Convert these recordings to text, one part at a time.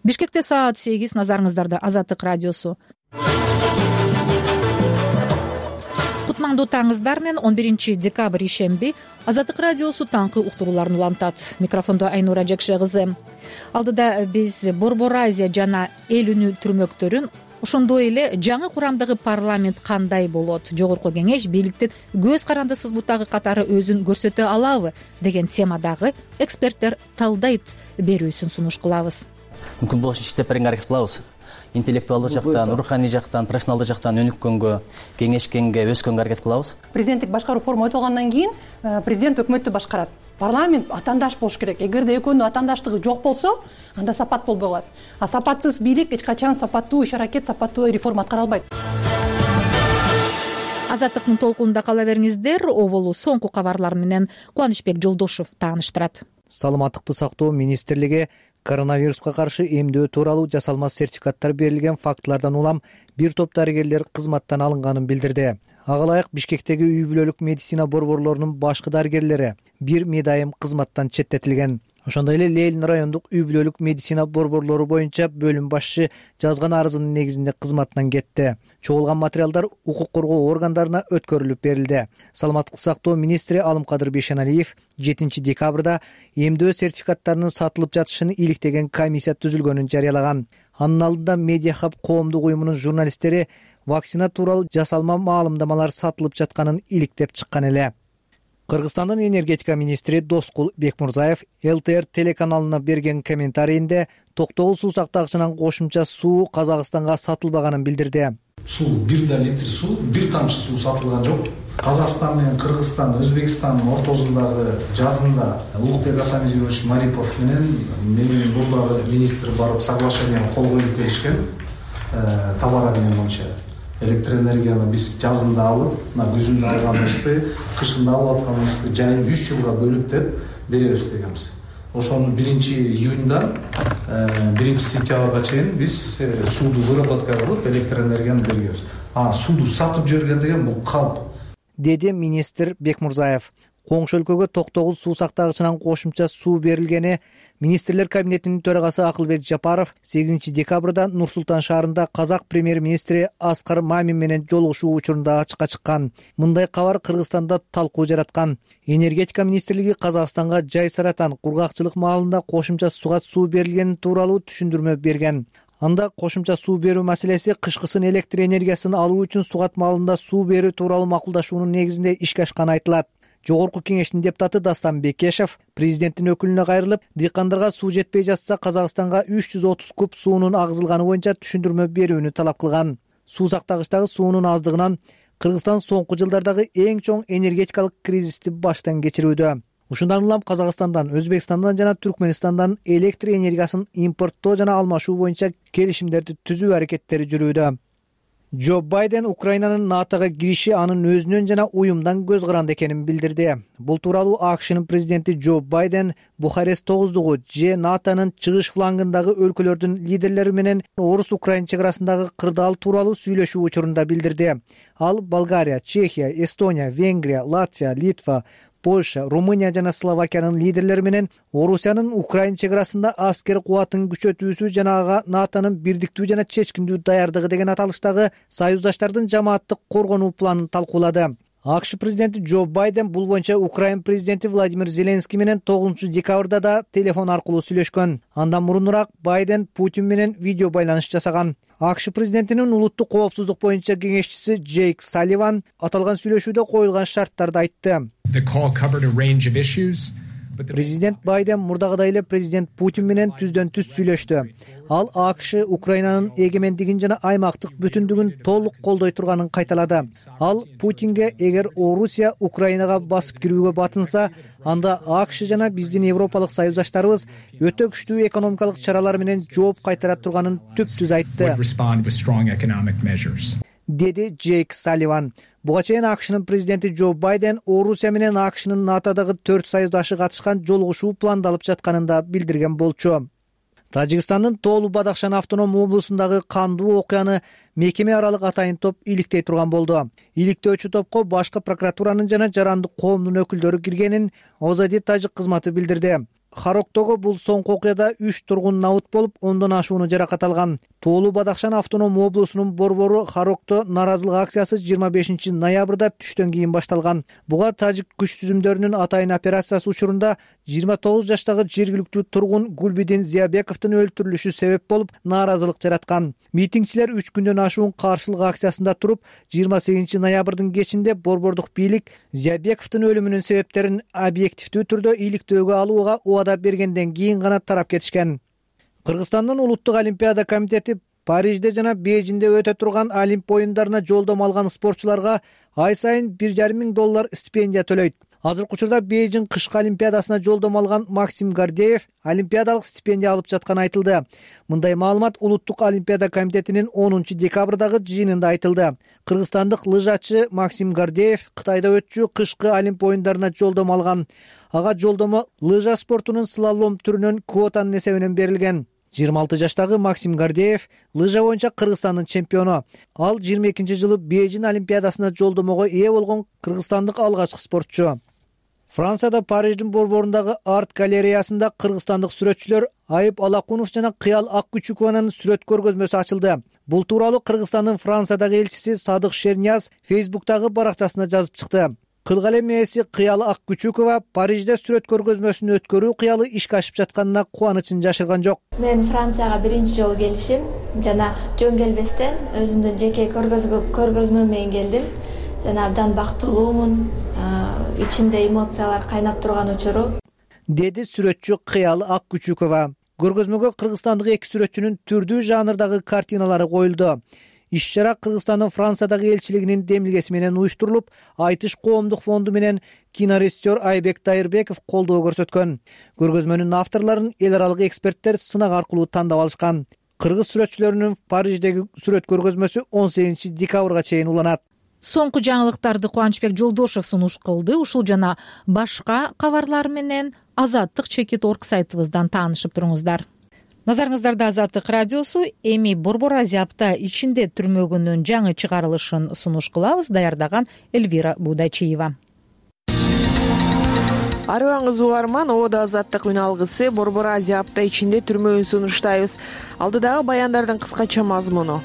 Бишкекте саат 8. Назарыңыздарда Азаттык радиосу. Кутмандуу таңыздар менен 11 декабрь ишемби Азаттык радиосу таңкы уктурууларын улантат. Микрофондо Айнура Жекше кызы. Алдыда биз Борбор Азия жана эл үнү түрмөктөрүн, ошондой эле жаңы курамдагы парламент кандай болот, жогорку кеңеш бийликтин көз карандысыз бутагы катары өзүн көрсөтө алабы деген темадагы эксперттер талдайт берүүсүн сунуш кылабыз. Мүмкүн болуш иштеп беренге аракет кылабыз. Интеллектуалдык жактан, руханий жактан, профессионалдык жактан өнүккөнгө, кеңешкенге, өскөнгө аракет кылабыз. Президенттик башкаруу форма өтөлгөндөн кийин президент өкмөттү башкарат. Парламент атаандаш болуш керек. Эгерде экөөнүн атаандаштыгы жок болсо, анда сапат болбой калат. А сапатсыз бийлик эч качан сапаттуу иш-аракет, сапаттуу реформа аткара албайт. Азаттыктын толкунунда кала бериңиздер. Оболу соңку кабарлар менен Кубанычбек Жолдошов тааныштырат. Саламаттыкты сактоо министрлиги коронавируска каршы эмдөө тууралуу жасалма сертификаттар берилген фактылардан улам бир топ дарыгерлер кызматтан алынганын билдирди. Ага ылайык Бишкектеги үй бүлөлүк медицина борборлорунун башкы дарыгерлери бир медайым кызматтан четтетилген. Ошондой эле Ленин райондук үй бүлөлүк медицина борборлору боюнча бөлүм башчы жазган арызынын негизинде кызматтан кетти. Чогулган материалдар укук коргоо органдарына өткөрүлүп берилди. Саламаттык сактоо министри Алымкадыр Бейшеналиев 7 декабрда эмдөө сертификаттарынын сатылып жатышын иликтеген комиссия түзүлгөнүн жарыялаган. Анын алдында Медиахаб коомдук уюмунун журналисттери вакцина тууралуу жасалма маалымдамалар сатылып жатканын иликтеп чыккан эле. Кыргызстандын энергетика министри Доскул Бекмурзаев ЛТР телеканалына берген комментарийинде токтогул суу сактагычынан кошумча суу Казакстанга сатылбаганын билдирди. Суу 1 литр суу, 1 тамчы суу сатылган жок. Казакстан менен Кыргызстан, Өзбекстандын ортосундагы жазында Улукбек Асанжирович Марипов менен бурдагы министр барып соглашениени кол коюп келишкен. Товар обмен боюнча электроэнергияны биз жазында алып, күзүндө алганыбызды, кышында алып атканыбызды жайын 3 жылга бөлүп деп беребиз дегенбиз. Ошону 1 июньдан 1 сентябрга чейин биз сууду выработка кылып электроэнергияны беребиз. Сууду сатып жиберген деген бул калп, деди министр Бекмурзаев. Коңшу өлкөгө токтогул суу сактагычынан кошумча суу берилгени министрлер кабинетинин төрагасы Акылбек Жапаров 8 декабрда Нур-Султан шаарында казак премьер-министри Аскар Мамин менен жолугушуу учурунда ачыкка чыккан. Мындай кабар Кыргызстанда талкуу жараткан. Энергетика министрлиги Казакстанга Жай Саратан кургакчылык маалында кошумча суга суу берилгени тууралуу түшүндүрмө берген. Анда кошумча суу берүү маселеси кышкысын электр энергиясын алуу үчүн сугат маалында суу берүү тууралуу макулдашуунун негизинде ишке ашканы айтылат. Жогорку кеңештин депутаты Дастан Бекешев президенттин өкүлүнө кайрылып, дыйкандарга суу жетпей жатса Казакстанга 330 куб суунун агызылганы боюнча түшүндүрмө берүүнү талап кылган. Суу сактагычтагы суунун аздыгынан Кыргызстан соңку жылдардагы эң чоң энергетикалык кризисти баштан кечирүүдө. Ушундан улам Казакстандан, Өзбекстандан жана Түркменистандан электр энергиясын импорттоо жана алмашуу боюнча келишимдерди түзүү аракеттери жүрүүдө. Джо Байден Украинанын НАТОга кириши анын өзүнөн жана уюмдан көз каранды экенин билдирди. Бул тууралуу АКШнын президенти Джо Байден Бухарест 9-дугу же НАТОнун чыгыш флангындагы өлкөлөрдүн лидерлери менен орус-украин чек арасындагы кырдаал тууралуу сүйлөшүү учурунда билдирди. Ал Болгария, Чехия, Эстония, Венгрия, Латвия, Литва, Польша, Румыния жана Словакиянын лидерлери менен Орусиянын Украин чек арасында аскер кубатын күчөтүүсү жана ага НАТОнун бирдиктүү жана чечкиндүү даярдыгы деген аталыштагы союздаштардын жамааттык коргонуу планын талкуулады. АКШ президенти Джо Байден бул боюнча Украин президенти Владимир Зеленский менен 9 декабрда да телефон аркылуу сүйлөшкөн. Андан мурунураак Байден Путин менен видео байланыш жасаган. АКШ президентинин улуттук коопсуздук боюнча кеңешчиси Джейк Салливан аталган сүйлөшүүдө коюлган шарттарды айтты. Президент Байден мурдагыдай эле президент Путин менен түздөн-түз сүйлөштү. Ал АКШ Украинанын эгемендигин жана аймактык бүтүндүгүн толук колдой турганын кайталады. Ал Путинге эгер Орусия Украинага басып кирүүгө батынса, анда АКШ жана биздин европалык союздаштарыбыз өтө күчтүү экономикалык чаралар менен жооп кайтара турганын түптүз айтты, деди Джейк Салливан. Буга чейин АКШнын президенти Джо Байден Орусия менен АКШнын НАТОдагы 4 союздашы катышкан жолугушуу пландалып жатканын да билдирген болчу. Тажикстандын Тоолу Бадахшан автоном облусундагы кандуу окуяны мекеме аралык атайын топ иликтей турган болду. Иликтөөчү топко башкы прокуратуранын жана жарандык коомдун өкүлдөрү киргенин Озади тажик кызматы билдирди. Хароктогу бул соңку окуяда 3 тургун набыт болуп, 10дон ашууну жаракат алган. Тоолуу Бадахшан автоном облусунун борбору Харокто нааразылык акциясы 25 ноябрда түштөн кийин башталган. Буга тажик күч түзүмдөрүнүн атайын операциясы учурунда 29 жаштагы жергиликтүү тургун Гулбидин Зиябековдун өлтүрүлүшү себеп болуп, нааразылык жараткан. Митингчилер 3 күндөн ашуун каршылык акциясында туруп, 28 ноябрдын кечинде борбордук бийлик Зиябековдун өлүмүнүн себептерин объективдүү түрдө иликтөөгө алууга убада бергенден кийин гана тарап кетишкен. Кыргызстандын улуттук олимпиада комитети Парижде жана Бейжиңде өтө турган Олимп оюндарына жолдомо алган спортчуларга ай сайын $1,500 стипендия төлөйт. Азыркы учурда Бейжиң кышкы олимпиадасына жолдомо алган Максим Гордеев олимпиадалык стипендия алып жатканы айтылды. Мындай маалымат улуттук олимпиада комитетинин 10 декабрдагы жыйынында айтылды. Кыргызстандык лыжачы Максим Гордеев Кытайда өтчү кышкы Олимп оюндарына жолдомо алган. Ага жолдомо лыжа спортунун слалом түрүнөн квотанын эсебинен берилген. 26 жаштагы Максим Гордеев лыжа боюнча Кыргызстандын чемпиону. Ал 22 жылы Бейжиң олимпиадасына жолдомого ээ болгон кыргызстандык алгачкы спортчу. Францияда Париждин борборундагы арт галереясында кыргызстандык сүрөтчүлөр Айып Алакунов жана Кыял Аккүчүкованын сүрөт көргөзмөсү ачылды. Бул тууралуу Кыргызстандын Франциядагы элчиси Садык Шернияз Фейсбуктагы баракчасына жазып чыкты. Кылгалем ээси Кыял Аккүчүкова Парижде сүрөт көргөзмөсүн өткөрүү кыялы ишке ашып жатканына кубанычын жашырган жок. Мен Францияга биринчи жолу келишим жана жөн келбестен өзүмдүн жеке көргөзмө менен келдим. Жана абдан бактылуумун, ичимде эмоциялар кайнап турган учуру, деди сүрөтчү Кыял Аккүчүкова. Көргөзмөгө кыргызстандык эки сүрөтчүнүн түрдүү жанрдагы картиналары коюлду. Иш-чара Кыргызстандын Франциядагы элчилигинин демилгеси менен уюштурулуп, Айтыш коомдук фонду менен кинорежиссер Айбек Тайырбеков колдоо көрсөткөн. Көргөзмөнүн авторлорун эл аралык эксперттер сынак аркылуу тандап алышкан. Кыргыз сүрөтчүлөрүнүн Париждеги сүрөт көргөзмөсү 18 декабрга чейин уланат. Соңку жаңылыктарды Кубанычбек Жолдошев сунуш кылды. Ушул жана башка кабарлар менен Азаттык Чекит.org сайтыбыздан таанышып туруңуздар. Назарыңыздарда Азаттык радиосу эми Борбор Азия апта ичинде түрмөгүнүн жаңы чыгарылышын сунуш кылабыз. Даярдаган Эльвира Будачиева. Арыбаңыз угарман, Ода Азаттык үн алгысы Борбор Азия апта ичинде түрмөгүн сунуштайбыз. Алдыдагы баяндардын кыскача мазмуну.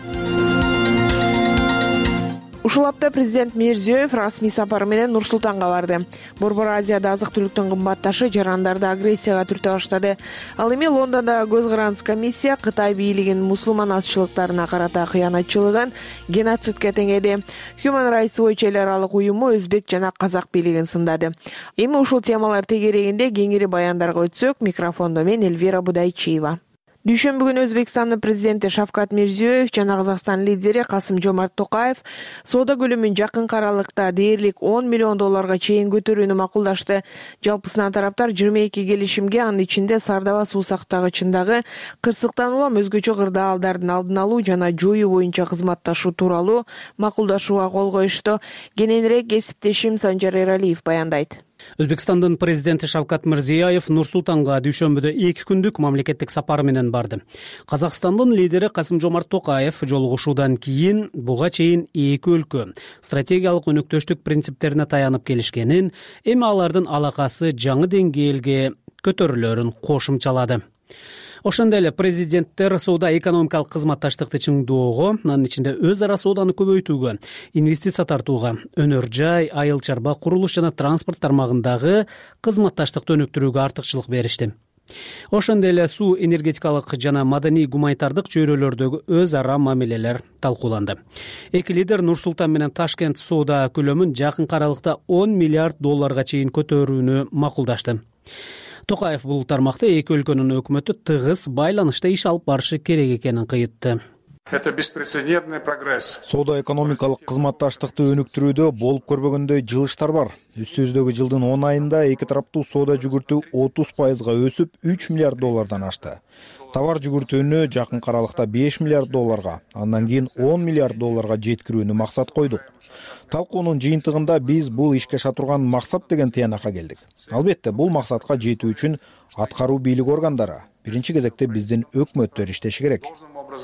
Ушул апта президент Мирзиёев расмий сапары менен Нур-Султанга барды. Борбор Азияда азык-түлүктүн кымбатташы жарандарды агрессияга түртө баштады. Ал эми Лондондогу көз карандысыз комиссия Кытай бийлигинин мусулман азчылыктарына карата кыянатчылыгын геноцидке теңеди. Human Rights Watch эл аралык уюму өзбек жана казак бийлигин сындады. Эми ушул темалар тегерегинде кеңири баяндарга өтсөк, микрофондо мен Эльвира Будайчиева. Дүйшөмбү күнү Өзбекстандын президенти Шавкат Мирзиёев жана Казакстан лидери Касым-Жомарт Токаев соода көлөмүн жакын аралыкта дээрлик $10 миллион чейин көтөрүүнү макулдашты. Жалпысынан тараптар 22 келишимге, анын ичинде Сардава суу сактагычындагы кырсыктан улам өзгөчө кырдаалдардын алдын алуу жана жоюу боюнча кызматташуу тууралуу макулдашууга кол коюшту. Кененирээк кесиптешим Санжар Эралиев баяндайт. Өзбекстандын президенти Шавкат Мирзиёев Нур-Султанга дүйшөмбүдө 2 күндүк мамлекеттик сапар менен барды. Казакстандын лидери Касым-Жомарт Токаев жолугушуудан кийин буга чейин эки өлкө стратегиялык өнөктөштүк принциптерине таянып келишкенин, эми алардын алакасы жаңы деңгээлге көтөрүлөрүн кошумчалады. Ошондой эле президенттер соода-экономикалык кызматташтыкты чыңдоого, анын ичинде өз ара сооданы көбөйтүүгө, инвестиция тартууга, өнөр жай, айыл чарба, курулуш жана транспорт тармагындагы кызматташтыкты өнүктүрүүгө артыкчылык беришти. Ошондой эле суу, энергетикалык жана маданий гуманитардык чөйрөлөрдөгү өз ара мамилелер талкууланды. Эки лидер Нур-Султан менен Ташкент соода көлөмүн жакын аралыкта $10 миллиард чейин көтөрүүнү макулдашты. Токаев бул тармакта эки өлкөнүн өкмөтү тыгыз байланышта иш алып барышы керек экенин кыйтты. Это беспрецедентный прогресс. Соода-экономикалык кызматташтыкты өнүктүрүүдө болуп көрбөгөндөй жылыштар бар. Үстүбүздөгү жылдын 10 айында эки тараптуу соода жүгүртүү 30% өсүп, $3 миллиард ашты. Товар жүгүртүүнү жакын аралыкта $5 миллиард, андан кийин $10 миллиард жеткирүүнү максат койдук. Талкуунун жыйынтыгында биз бул ишке аша турган максат деген тыянакка келдик. Албетте, бул максатка жетүү үчүн аткаруу бийлик органдары, биринчи кезекте биздин өкмөттөр иштеши керек.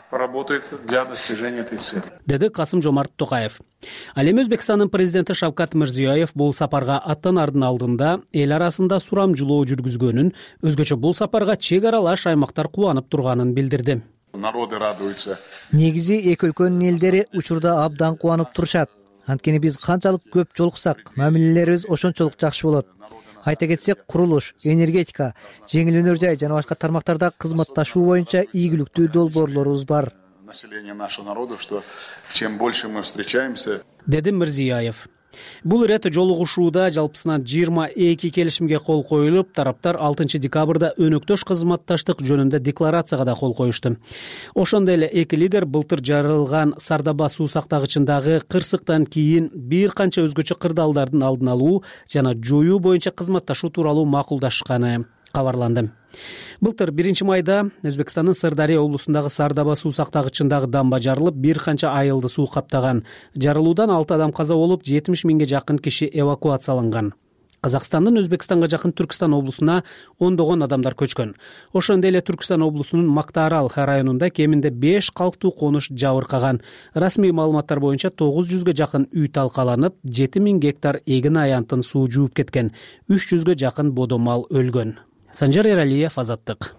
поработает для достижения этой цели. Деди Касым-Жомарт Токаев. Ал эми Өзбекстандын президенти Шавкат Мирзиёев бул сапарга аттанаардын алдында эл арасында сурамжылоо жүргүзгөнүн, өзгөчө бул сапарга чек аралаш аймактар кубанып турганын билдирди. Народы радуются. Негизи эки өлкөнүн элдери учурда абдан кубанып турушат. Анткени биз канчалык көп жолуксак, мамилелерибиз ошончолук жакшы болот. Айта кетсек, курулуш, энергетика, жеңил өнөр жай жана башка тармактарда кызматташуу боюнча ийгиликтүү долбоорлорубуз бар. Население нашего народа, что чем больше мы встречаемся, деди Мирзиёев. Бул ирет жолугушууда жалпысынан 22 келишимге кол коюлуп, тараптар 6 декабрда өнөктөш кызматташтык жөнүндө декларацияга да кол коюшту. Ошондой эле эки лидер былтыр жарылган Сардаба суу сактагычындагы кырсыктан кийин бир канча өзгөчө кырдаалдардын алдын алуу жана жоюу боюнча кызматташуу тууралуу макулдашканы кабарланды. Былтыр 1 майда Өзбекстандын Сырдария облусундагы Сардаба суу сактагычындагы дамба жарылып, бир канча айылды суу каптаган. Жарылуудан 6 адам каза болуп, 70 миңге жакын киши эвакуацияланган. Казакстандын Өзбекстанга жакын Түркстан облусуна ондогон адамдар көчкөн. Ошондой эле Түркстан облусунун Мактаарал районунда кеминде 5 калктуу конуш жабыркаган. Расмий маалыматтар боюнча 900га жакын үй талкаланып, 7000 гектар эгин аянтын суу жууп кеткен. 300га жакын бодо мал өлгөн. Санжар Эралиев, Азаттык.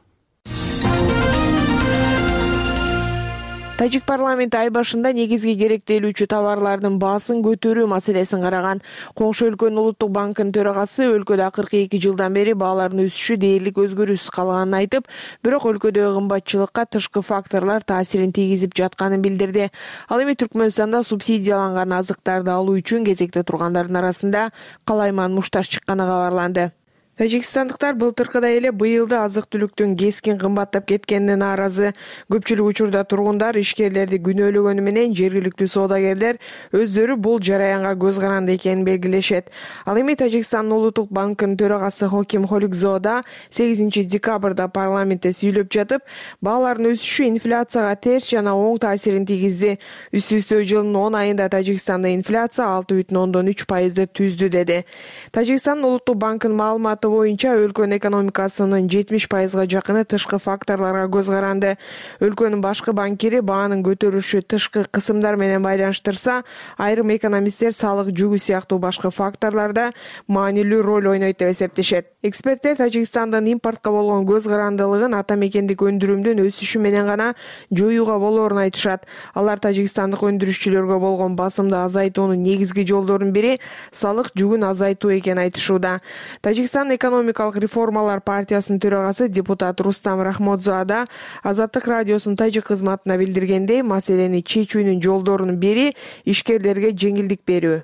Тажик парламенти ай башында негизги керектелүүчү товарлардын баасын көтөрүү маселесин караган. Коңшу өлкөнүн улуттук банкынын төрагасы өлкөдө акыркы 2 жылдан бери баалардын өсүшү дээрлик өзгөрүүсүз калганын айтып, бирок өлкөдөгү кымбатчылыкка тышкы факторлор таасирин тийгизип жатканын билдирди. Ал эми Түркмөнстанда субсидияланган азыктарды алуу үчүн кезекте тургандардын арасында Калайман Мушташ чыкканы кабарланды. Тажикстандыктар былтыркыдай эле быйыл да азык-түлүктүн кескин кымбаттап кеткенине нааразы. Көпчүлүк учурда тургундар ишкерлерди күнөөлөгөнү менен жергиликтүү соодагерлер өздөрү бул жараянга көз каранды экенин белгилешет. Ал эми Тажикстандын улуттук банкынын төрагасы Хоким Холикзода 8 декабрда парламентте сүйлөп жатып, баалардын өсүшү инфляцияга терс жана оң таасирин тийгизди. Үстү-үстө жылдын 10 айында Тажикстанда инфляция 6,3% түздү деди. Тажикстандын улуттук банкынын маалыматы боюнча өлкөнүн экономикасынын 70%га жакыны тышкы факторлорго көз каранды. Өлкөнүн башкы банкири баанын көтөрүлүшү тышкы кысымдар менен байланыштырса, айрым экономисттер салык жүгү сыяктуу башкы факторлордо маанилүү роль ойнойт деп эсептешет. Эксперттер Тажикстандын импортко болгон көз карандылыгын ата мекендик өндүрүмдүн өсүшү менен гана жоюуга болоорун айтышат. Алар тажикстандык өндүрүшчүлөргө болгон басымды азайтуунун негизги жолдорунун бири салык жүгүн азайтуу экенин айтышууда. Тажикстан экономикалык реформалар партиясынын төрагасы депутат Рустам Рахмодзоада Азаттык радиосунун тажик кызматына билдиргендей, маселени чечүүнүн жолдорунун бири ишкерлерге жеңилдик берүү.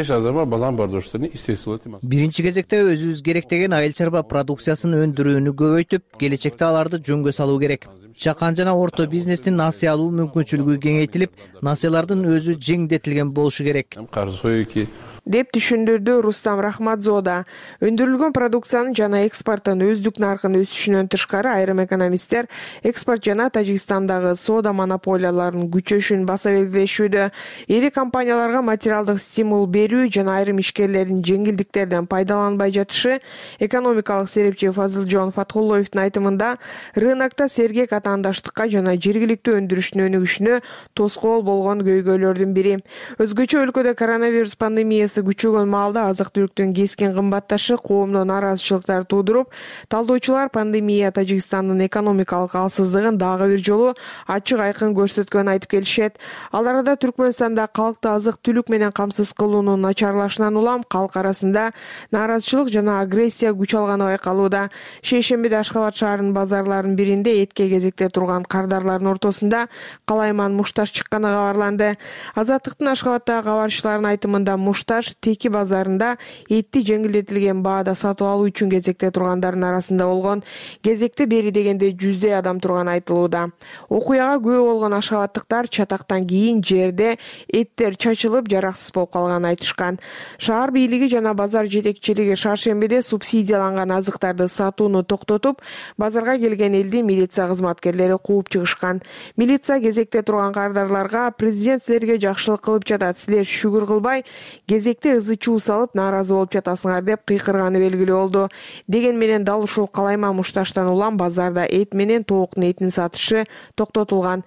Биринчи кезекте өзүбүз керек деген айыл чарба продукциясын өндүрүүнү көбөйтүп, келечекте аларды жөнгө салуу керек. Чакан жана орто бизнестин насыя алуу мүмкүнчүлүгү кеңейтилип, насыялардын өзү жеңилдетилген болушу керек деп түшүндүрдү Рустам Рахмадзода. Өндүрүлгөн продукциянын жана экспорттун өздүк наркынын өсүшүнөн тышкары айрым экономисттер экспорт жана Тажикстандагы соода монополияларынын күчөшүн баса белгилешүүдө. Ири компанияларга материалдык стимул берүү жана айрым ишкерлердин жеңилдиктерден пайдаланбай жатышы, экономикалык серепчи Фазылжон Фаткуллоевдун айтымында, рынокто сергек атаандаштыкка жана жергиликтүү өндүрүштүн өнүгүшүнө тоскоол болгон көйгөйлөрдүн бири. Өзгөчө өлкөдө коронавирус пандемиясы күчөгөн маалда азык-түлүктүн кескин кымбатташы коомдо нараазычылыктар туудуруп, талдоочулар пандемия Тажикстандын экономикалык алсыздыгын дагы бир жолу ачык айкын көрсөткөнүн айтып келишет. Ал арада Түркмөнстанда калкты азык-түлүк менен камсыз кылуунун начарлашынан улам калк арасында нааразычылык жана агрессия күч алганы байкалууда. Шейшембиде Ашхабад шаарынын базарларынын биринде этке кезекте турган кардарлардын ортосунда Калайман Мушташ чыкканы кабарланды. Азаттыктын Ашхабаддагы кабарчыларынын айтымында Мушташ Теки базарында этти жеңилдетилген баада сатып алуу үчүн кезекте тургандардын арасында болгон. Кезекте бери дегенде 100 адам турганы айтылууда. Окуяга күбө болгон ашхабадтыктар чатактан кийин жерде эттер чачылып жараксыз болуп калганын айтышкан. Шаар бийлиги жана базар жетекчилиги шаршембиде субсидияланган азыктарды сатууну токтотуп, базарга келген элди милиция кызматкерлери кууп чыгышкан. Милиция кезекте турган кардарларга президент силерге жакшылык кылып жатат, силер шүгүр кылбай кезекте ызы-чуу салып нааразы болуп жатасыңар деп кыйкырганы белгилүү болду. Деген менен дал ушул Калайман Мушташтан улам базарда эт менен тооктун этин сатышы токтотулган.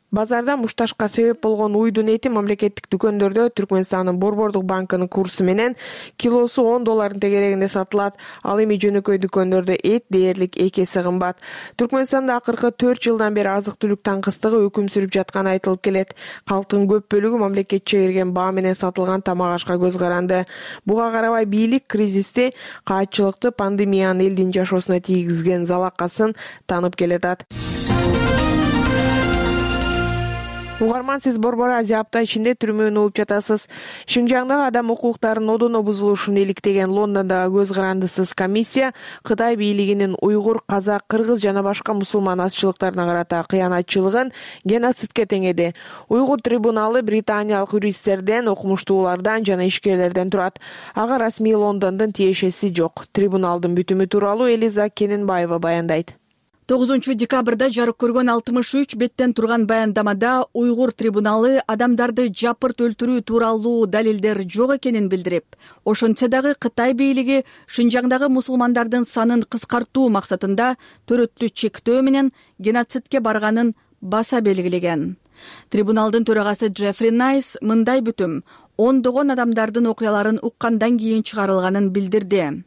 Базарда мушташка себеп болгон уйдун эти мамлекеттик дүкөндөрдө Түркмөнстандын Борбордук банкынын курсу менен килосу $10 тегерегинде сатылат. Ал эми жөнөкөй дүкөндөрдө эт дээрлик 2 эсе кымбат. Түркмөнстанда акыркы 4 жылдан бери азык-түлүк таңкыстыгы өкүм сүрүп жатканы айтылып келет. Калктын көп бөлүгү мамлекет чегирген баа менен сатылган тамак ашка көз каранды. Буга карабай бийлик кризисти, каатчылыкты, пандемиянын элдин жашоосуна тийгизген залакасын таанып келатат. Угарман, сиз Борбор Азия апта ичинде түрмөнү угуп жатасыз. Шинжаңдагы адам укуктарынын одоно бузулушун иликтеген Лондондогу көз карандысыз комиссия Кытай бийлигинин уйгур, казак, кыргыз жана башка мусулман азчылыктарына карата кыянатчылыгын геноцидке теңеди. Уйгур трибуналы британиялык юристтерден, окумуштуулардан жана ишкерлерден турат. Ага расмий Лондондун тиешеси жок. Трибуналдын бүтүмү тууралуу Элиза Кененбаева баяндайт. 9 декабрда жарык көргөн 63 беттен турган баяндамада уйгур трибуналы адамдарды жапырт өлтүрүү тууралуу далилдер жок экенин билдирип, ошентсе дагы Кытай бийлиги Шинжаңдагы мусулмандардын санын кыскартуу максатында төрөттү чектөө менен геноцидке барганын баса белгилеген. Трибуналдын төрагасы Джеффри Найс мындай бүтүм ондогон адамдардын окуяларын уккандан кийин чыгарылганын билдирди.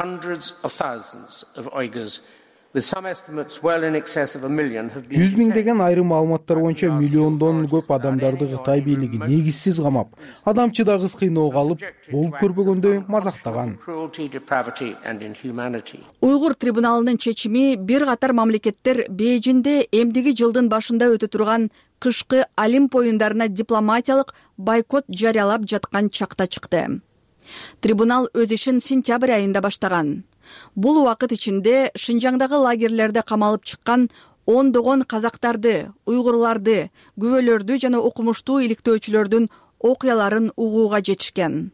Жүз миңдеген айрым маалыматтар боюнча миллиондон көп адамдарды Кытай бийлиги негизсиз камап, адамчыдагыс кыйноого алып, болуп көрбөгөндөй мазактаган. Уйгур трибуналынын чечими бир катар мамлекеттер Бейжинде эмдиги жылдын башында өтө турган кышкы Олимп оюндарына дипломатиялык бойкот жарыялап жаткан чакта чыкты. Трибунал өз ишин сентябрь айында баштаган. Бул убакыт ичинде Шинжаңдагы лагерлерде камалып чыккан ондогон казактарды, уйгурларды, күбөлөрдү жана окумуштуу иликтөөчүлөрдүн окуяларын угууга жетишкен.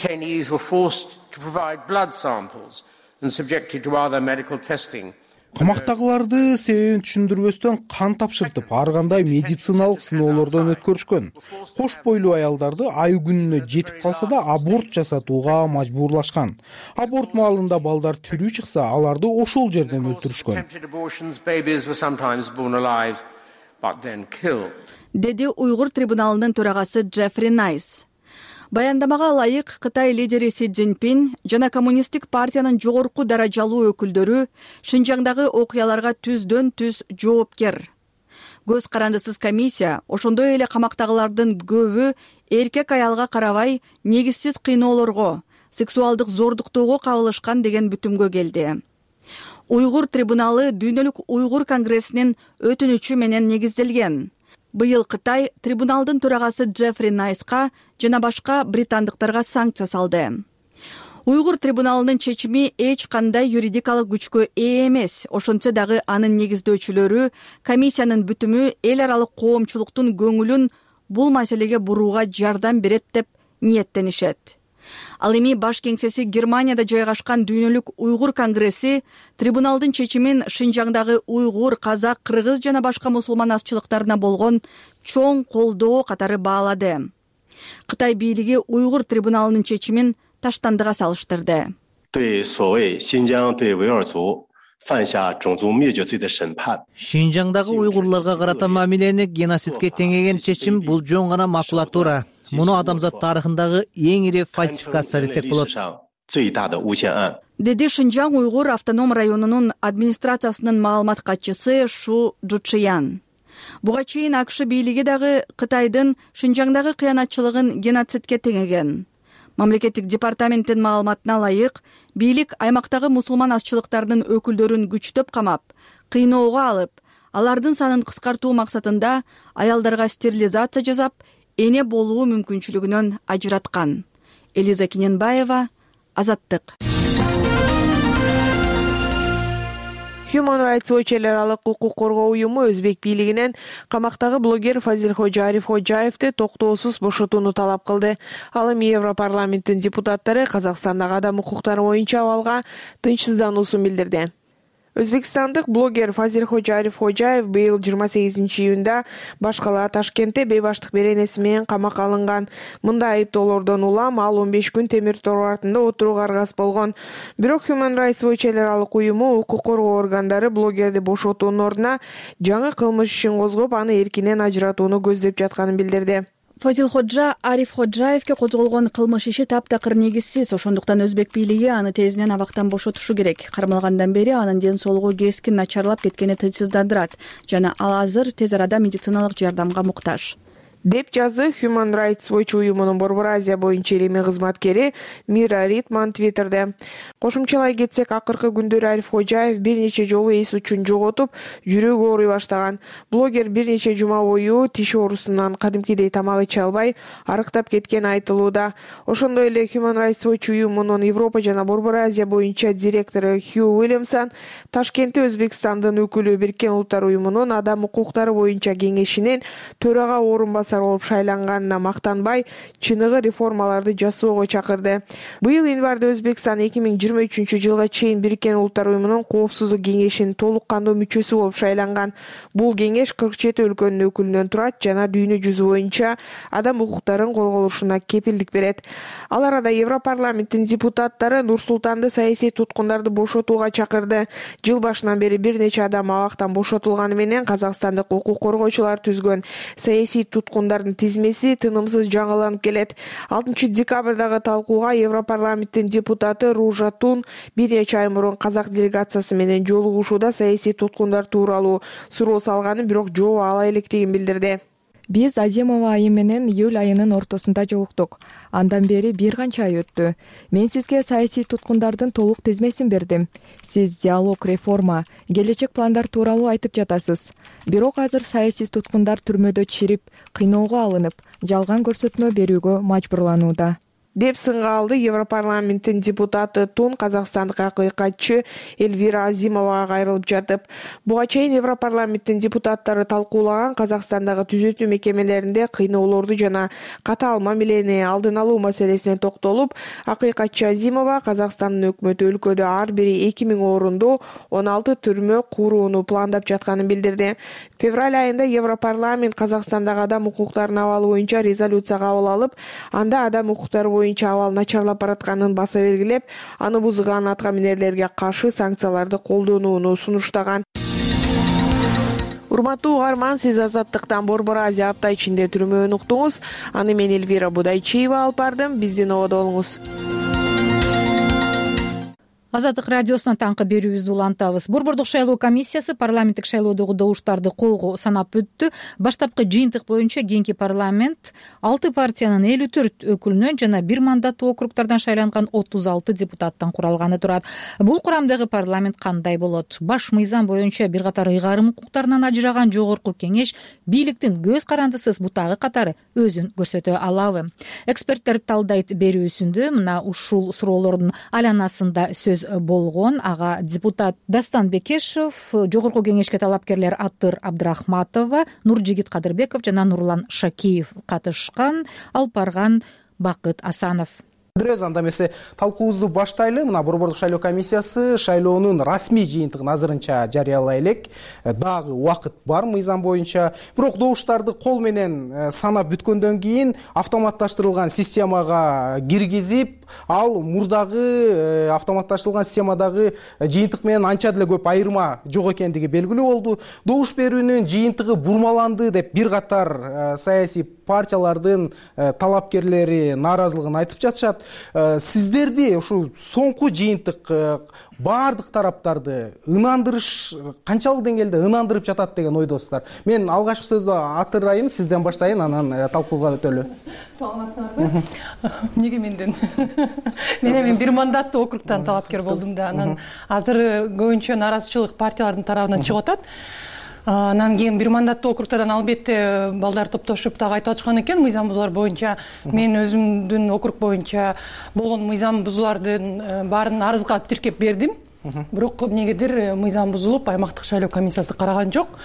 Камактагыларды себебин түшүндүрбөстөн кан тапшыртып, ар кандай медициналык сыноолордон өткөрүшкөн. Кош бойлуу аялдарды ай күнүнө жетип калса да аборт жасатууга мажбурлашкан. Аборт маалында балдар тирүү чыкса, аларды ошол жерден өлтүрүшкөн. Деди уйгур трибуналынын төрагасы Джеффри Найс. Баяндамага ылайык Кытай лидери Си Цзиньпин жана коммунисттик партиянын жогорку даражалуу өкүлдөрү Шинжаңдагы окуяларга түздөн түз жоопкер. Көз карандысыз комиссия ошондой эле камактагылардын көбү эркек аялга карабай негизсиз кыйноолорго, сексуалдык зордуктоого кабылышкан деген бүтүмгө келди. Уйгур трибуналы Дүйнөлүк уйгур конгрессинин өтүнүчү менен негизделген. Быйыл Кытай трибуналдын төрагасы Джеффри Найска жана башка британдыктарга санкция салды. Уйгур трибуналынын чечими эч кандай юридикалык күчкө ээ эмес, ошентсе дагы анын негиздөөчүлөрү комиссиянын бүтүмү эл аралык коомчулуктун көңүлүн бул маселеге бурууга жардам берет деп ниеттенишет. Ал эми баш кеңсеси Германияда жайгашкан Дүйнөлүк уйгур конгресси трибуналдын чечимин Шинжаңдагы уйгур, казак, кыргыз жана башка мусулман азчылыктарына болгон чоң колдоо катары баалады. Кытай бийлиги уйгур трибуналынын чечимин таштандыга салыштырды. Шинжаңдагы уйгурларга карата мамилени геноцидке теңеген чечим бул жөн гана макулатура. Муну адамзат тарыхындагы эң ири фальсификация десек болот. Деди Шинжаң уйгур автоном районунун администрациясынын маалымат катчысы Шу Жучиян. Буга чейин АКШ бийлиги дагы Кытайдын Шинжаңдагы кыянатчылыгын геноцидке теңеген. Мамлекеттик департаменттин маалыматына ылайык, бийлик аймактагы мусулман азчылыктарынын өкүлдөрүн күчтөп камап, кыйноого алып, алардын санын кыскартуу максатында аялдарга стерилизация жасап, эне болуу мүмкүнчүлүгүнөн ажыраткан. Элиза Кененбаева, Азаттык. Human Rights Watch эл аралык укук коргоо уюму Өзбек бийлигинен камактагы блогер Фазилхожа Ариф Ходжаевди токтоосуз бошотууну талап кылды. Ал эми Европарламенттин депутаттары Казакстандагы адам укуктары боюнча абалга тынчсыздануусун билдирди. Өзбекстандык блогер Фазилходжо Ариф Хожаев быйыл 28 июнда баш кала Ташкентте бейбаштык беренеси менен камакка алынган. Мында айыптоолордон улам ал 15 күн темир тор артында отурууга аргасыз болгон. Бирок Human Rights Watch эл аралык уюму укук коргоо органдары блогерди бошотуунун ордуна жаңы кылмыш ишин козгоп, аны эркинен ажыратууну көздөп жатканын билдирди. Фазилходжо Ариф Ходжаевке козголгон кылмыш иши таптакыр негизсиз, ошондуктан өзбек бийлиги аны тезинен абактан бошотушу керек. Кармалгандан бери анын ден соолугу кескин начарлап кеткени тынчсыздандырат жана ал азыр тез арада медициналык жардамга муктаж, деп жазды Human Rights Watch уюмунун Борбор Азия боюнча илимий кызматкери Мира Ритман Твиттерде. Кошумчалай кетсек, акыркы күндөрү Ариф Хожаев бир нече жолу эс учун жоготуп, жүрөгү ооруй баштаган. Блогер бир нече жума бою тиш оорусунан кадимкидей тамак иче албай арыктап кеткени айтылууда. Ошондой эле Human Rights Watch уюмунун Европа жана Борбор Азия боюнча директору Хью Уильямсон Ташкентте Өзбекстандын өкүлү Бириккен Улуттар уюмунун адам укуктары боюнча кеңешинин төрага орунбасары болуп шайланганына мактанбай, чыныгы реформаларды жасоого чакырды. Быйыл январда Өзбекстан 2023 жылга чейин Бириккен Улуттар уюмунун коопсуздук кеңешинин толук кандуу мүчөсү болуп шайланган. Бул кеңеш 47 өлкөнүн өкүлүнөн турат жана дүйнө жүзү боюнча адам укуктарынын корголушуна кепилдик берет. Ал арада Европарламенттин депутаттары Нур-Султанды саясий туткундарды бошотууга чакырды. Жыл башынан бери бир нече адам абактан бошотулганы менен Казакстандык укук коргоочулар түзгөн саясий туткундардын тизмеси тынымсыз жаңыланып келет. 6 декабрдагы талкууга Европарламенттин депутаты Ружа Тун бир нече ай мурун казак делегациясы менен жолугушууда саясий туткундар тууралуу суроо салганы, бирок жооп ала электигин билдирди. Биз Азимова айы менен июль айынын ортосунда жолуктук. Андан бери бир канча ай өттү. Мен сизге саясий туткундардын толук тизмесин бердим. Сиз диалог, реформа, келечек пландар тууралуу айтып жатасыз. Бирок азыр саясий туткундар түрмөдө чирип, кыйноого алынып, жалган көрсөтмө берүүгө мажбурланууда, деп сынга алды Европарламенттин депутаты Тун казакстандык акыйкатчы Эльвира Азимовага кайрылып жатып. Буга чейин Европарламенттин депутаттары талкуулаган Казакстандагы түзөтүү мекемелеринде кыйноолорду жана катаал мамилени алдын алуу маселесине токтолуп, акыйкатчы Азимова Казакстандын өкмөтү өлкөдө ар бири 2000 орунду 16 түрмө курууну пландап жатканын билдирди. Февраль айында Европарламент Казакстандагы адам укуктарынын абалы боюнча резолюция кабыл алып, анда адам укуктары боюнча абал начарлап баратканын баса белгилеп, аны бузган атка минерлерге каршы санкцияларды колдонууну сунуштаган. Урматтуу угарман, сиз Азаттыктан Борбор Азия апта ичинде түрмөөнү уктуңуз. Аны мен Эльвира Будайчиева алып бардым. Биздин ободо болуңуз. Азаттык радиосунан таңкы берүүбүздү улантабыз. Борбордук шайлоо комиссиясы парламенттик шайлоодогу добуштарды колго санап өттү. Баштапкы жыйынтык боюнча кийинки парламент 6 партиянын 54 өкүлүнөн жана 1 мандаттуу округдардан шайланган 36 депутаттан куралганы турат. Бул курамдагы парламент кандай болот? Баш мыйзам боюнча бир катар ыйгарым укуктарынан ажыраган жогорку кеңеш бийликтин көз карандысыз бутагы катары өзүн көрсөтө алабы? Эксперттер талдайт берүүсүндө мына ушул суроолордун айланасында сөз болгон. Ага депутат Дастан Бекешев, жогорку кеңешке талапкерлер Атыр Абдрахматова, Нуржигит Кадырбеков жана Нурлан Шакиев катышкан. Алпарган Бакыт Асанов. Анда эмесе талкуубузду баштайлы. Мына Борбордук шайлоо комиссиясы шайлоонун расмий жыйынтыгын азырынча жарыялай элек. Дагы убакыт бар мыйзам боюнча. Бирок добуштарды кол менен санап бүткөндөн кийин автоматташтырылган системага киргизип, ал мурдагы автоматташтырылган системадагы жыйынтык менен анча деле көп айырма жок экендиги белгилүү болду. Добуш берүүнүн жыйынтыгы бурмаланды деп бир катар саясий партиялардын талапкерлери нааразылыгын айтып жатышат. Сиздерди ушу соңку жыйынтык баардык тараптарды ынандырыш канчалык деңгээлде ынандырып жатат деген ойдосуздар? Мен алгачкы сөздү Атыр айым сизден баштайын, анан талкууга өтөлү. Саламатсыңарбы? Неге менден? Мен эми бир мандаттуу округтан талапкер болдум да, анан азыр көбүнчө нааразычылык партиялардын тарабынан чыгып атат. Анан кийин бир мандаттуу округтардан албетте балдар топтошуп дагы айтып атышкан экен мыйзам бузуулар боюнча. Мен өзүмдүн округ боюнча болгон мыйзам бузуулардын баарын арызга тиркеп бердим. Бирок эмнегедир мыйзам бузулуп, аймактык шайлоо комиссиясы караган жок.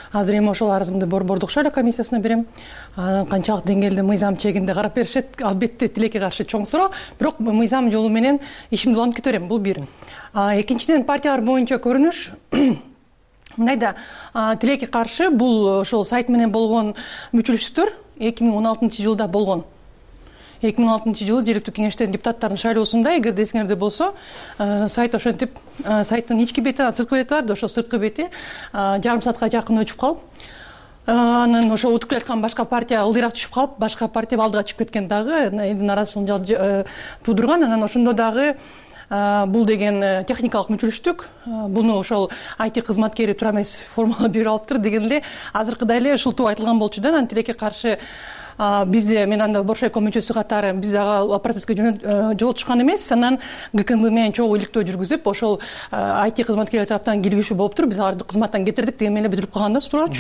азыр эми ошол арызымды борбордук шайлоо комиссиясына берем. Канчалык деңгээлде мыйзам чегинде карап беришет, албетте тилекке каршы чоң суроо, бирок мыйзам жолу менен ишимди улантып кете берем. Бул бир. Экинчиден, партиялар боюнча көрүнүш мындайда, тилекке каршы бул ошол сайт менен болгон мүчөлүштүктөр 2016 жылда болгон. 2016 жылы жергиликтүү кеңештердин депутаттарынын шайлоосунда, эгерде эсиңерде болсо, сайт ошентип, сайттын ички бети, сырткы бети бар да, ошол сырткы бети жарым саатка жакын өчүп калып, анан ошо утуп келаткан башка партия ылдыйраак түшүп калып, башка партия алдыга чыгып кеткен дагы элдин нараазычылыгын туудурган. Анан ошондо дагы бул деген техникалык мүчөлүштүк, буну ошол IT кызматкери туура эмес формула берип алыптыр дегенде азыркыдай эле ышылтуу айтылган болчу да. Анан тилекке каршы бизде, мен анда боршайком мүчөсү катары биз ага процесске жол түшкөн эмес. Анан ГКМБ менен чогуу иликтөө жүргүзүп, ошол IT кызматкерлер тараптан келишүү болуптур. Биз аларды кызматтан кетирдик деген менен бүтүлүп калган да суроочу.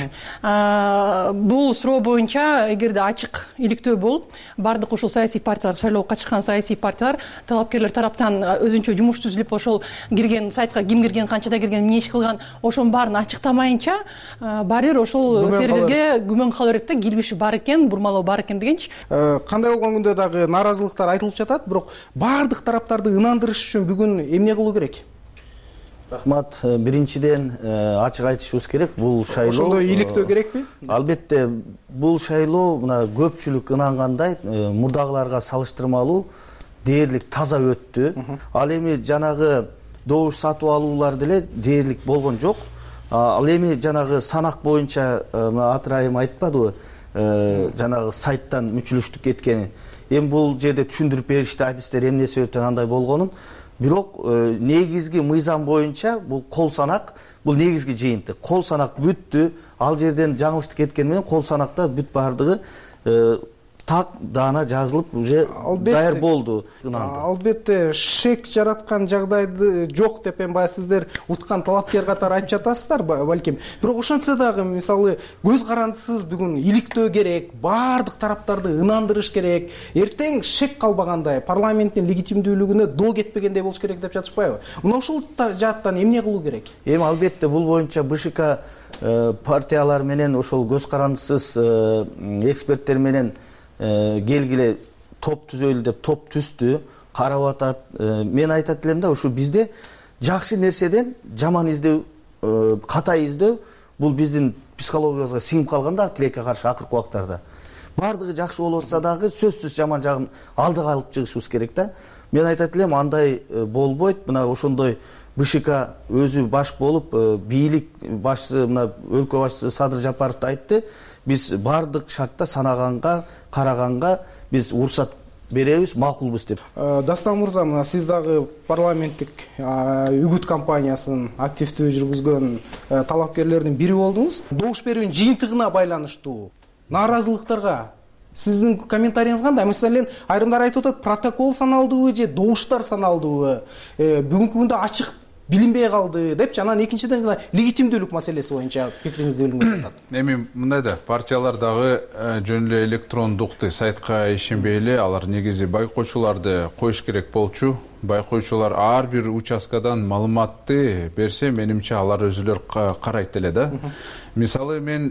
Бул суроо боюнча эгерде ачык иликтөө болуп, бардык ушул саясий партиялар, шайлоого катышкан саясий партиялар талапкерлер тараптан өзүнчө жумуш түзүлүп, ошол кирген сайтка ким кирген, канчада кирген, эмне иш кылган, ошонун баарын ачыктамайынча баары бир ошол серверге күмөн кала берет да, кирбиши бар экен, бурмалоо бар экен дегенчи. Кандай болгон күндө дагы нааразылыктар айтылып жатат, бирок баардык тараптарды ынандырыш үчүн бүгүн эмне кылуу керек? Рахмат. Биринчиден ачык айтышыбыз керек. Бул шайлоо ошондой иликтөө керекпи? Албетте, бул шайлоо мына көпчүлүк ынангандай мурдагыларга салыштырмалуу дээрлик таза өттү. Ал эми жанагы добуш сатып алуулар деле дээрлик болгон жок. Ал эми жанагы санак боюнча атырайым айтпадыбы? Жанагы сайттан мүчөлүштүк кеткени. Эми бул жерде түшүндүрүп беришти, адистер эмне себептен андай болгонун. Бирок негизги мыйзам боюнча бул кол санак, бул негизги жыйынтык. Кол санак бүттү. Ал жерден жаңылыштык кеткени менен кол санакта бүт бардыгы так даана жазылып уже даяр болду. Албетте шек жараткан жагдайды жок деп эми баягы сиздер уткан талапкер катары айтып жатасыздар балким. Бирок ошентсе дагы мисалы көз карандысыз бүгүн иликтөө керек, баардык тараптарды ынандырыш керек. Эртең шек калбагандай парламенттин легитимдүүлүгүнө доо кетпегендей болуш керек деп жатышпайбы? Мына ушул жааттан эмне кылуу керек? Эми албетте бул боюнча БШК партиялар менен ошол көз карандысыз эксперттер менен келгиле топ түзөлү деп топ түздү, карап атат. Мен айтат элем да, ушу бизде жакшы нерседен жаман издөө, катай издөө бул биздин психологиябызга сиңип калган да тилекке каршы акыркы убактарда. Бардыгы жакшы болуп атса дагы сөзсүз жаман жагын алдыга алып чыгышыбыз керек да. Мен айтат элем, андай болбойт. Мына ошондой БШК өзү баш болуп, бийлик башчысы, мына өлкө башчысы Садыр Жапаров айтты. Биз бардык шартта санаганга, караганга биз уруксат беребиз, макулбуз деп. Дастан мырза, мына сиз дагы парламенттик үгүт кампаниясын активдүү жүргүзгөн талапкерлердин бири болдуңуз. Добуш берүүнүн жыйынтыгына байланыштуу нааразылыктарга сиздин комментарийиңиз кандай? Маселен, айрымдар айтып атат, протокол саналдыбы же добуштар саналдыбы? Бүгүнкү күндө ачык билинбей калды депчи. Анан экинчиден легитимдүүлүк маселеси боюнча пикириңизди билгим келет. Эми мындай да, партиялар дагы жөн эле электрондук сайтка ишенбей эле, алар негизи байкоочуларды коюш керек болчу. Байкоочулар ар бир участкадан маалыматты берсе, менимче алар өзүлөр карайт эле да. Мисалы мен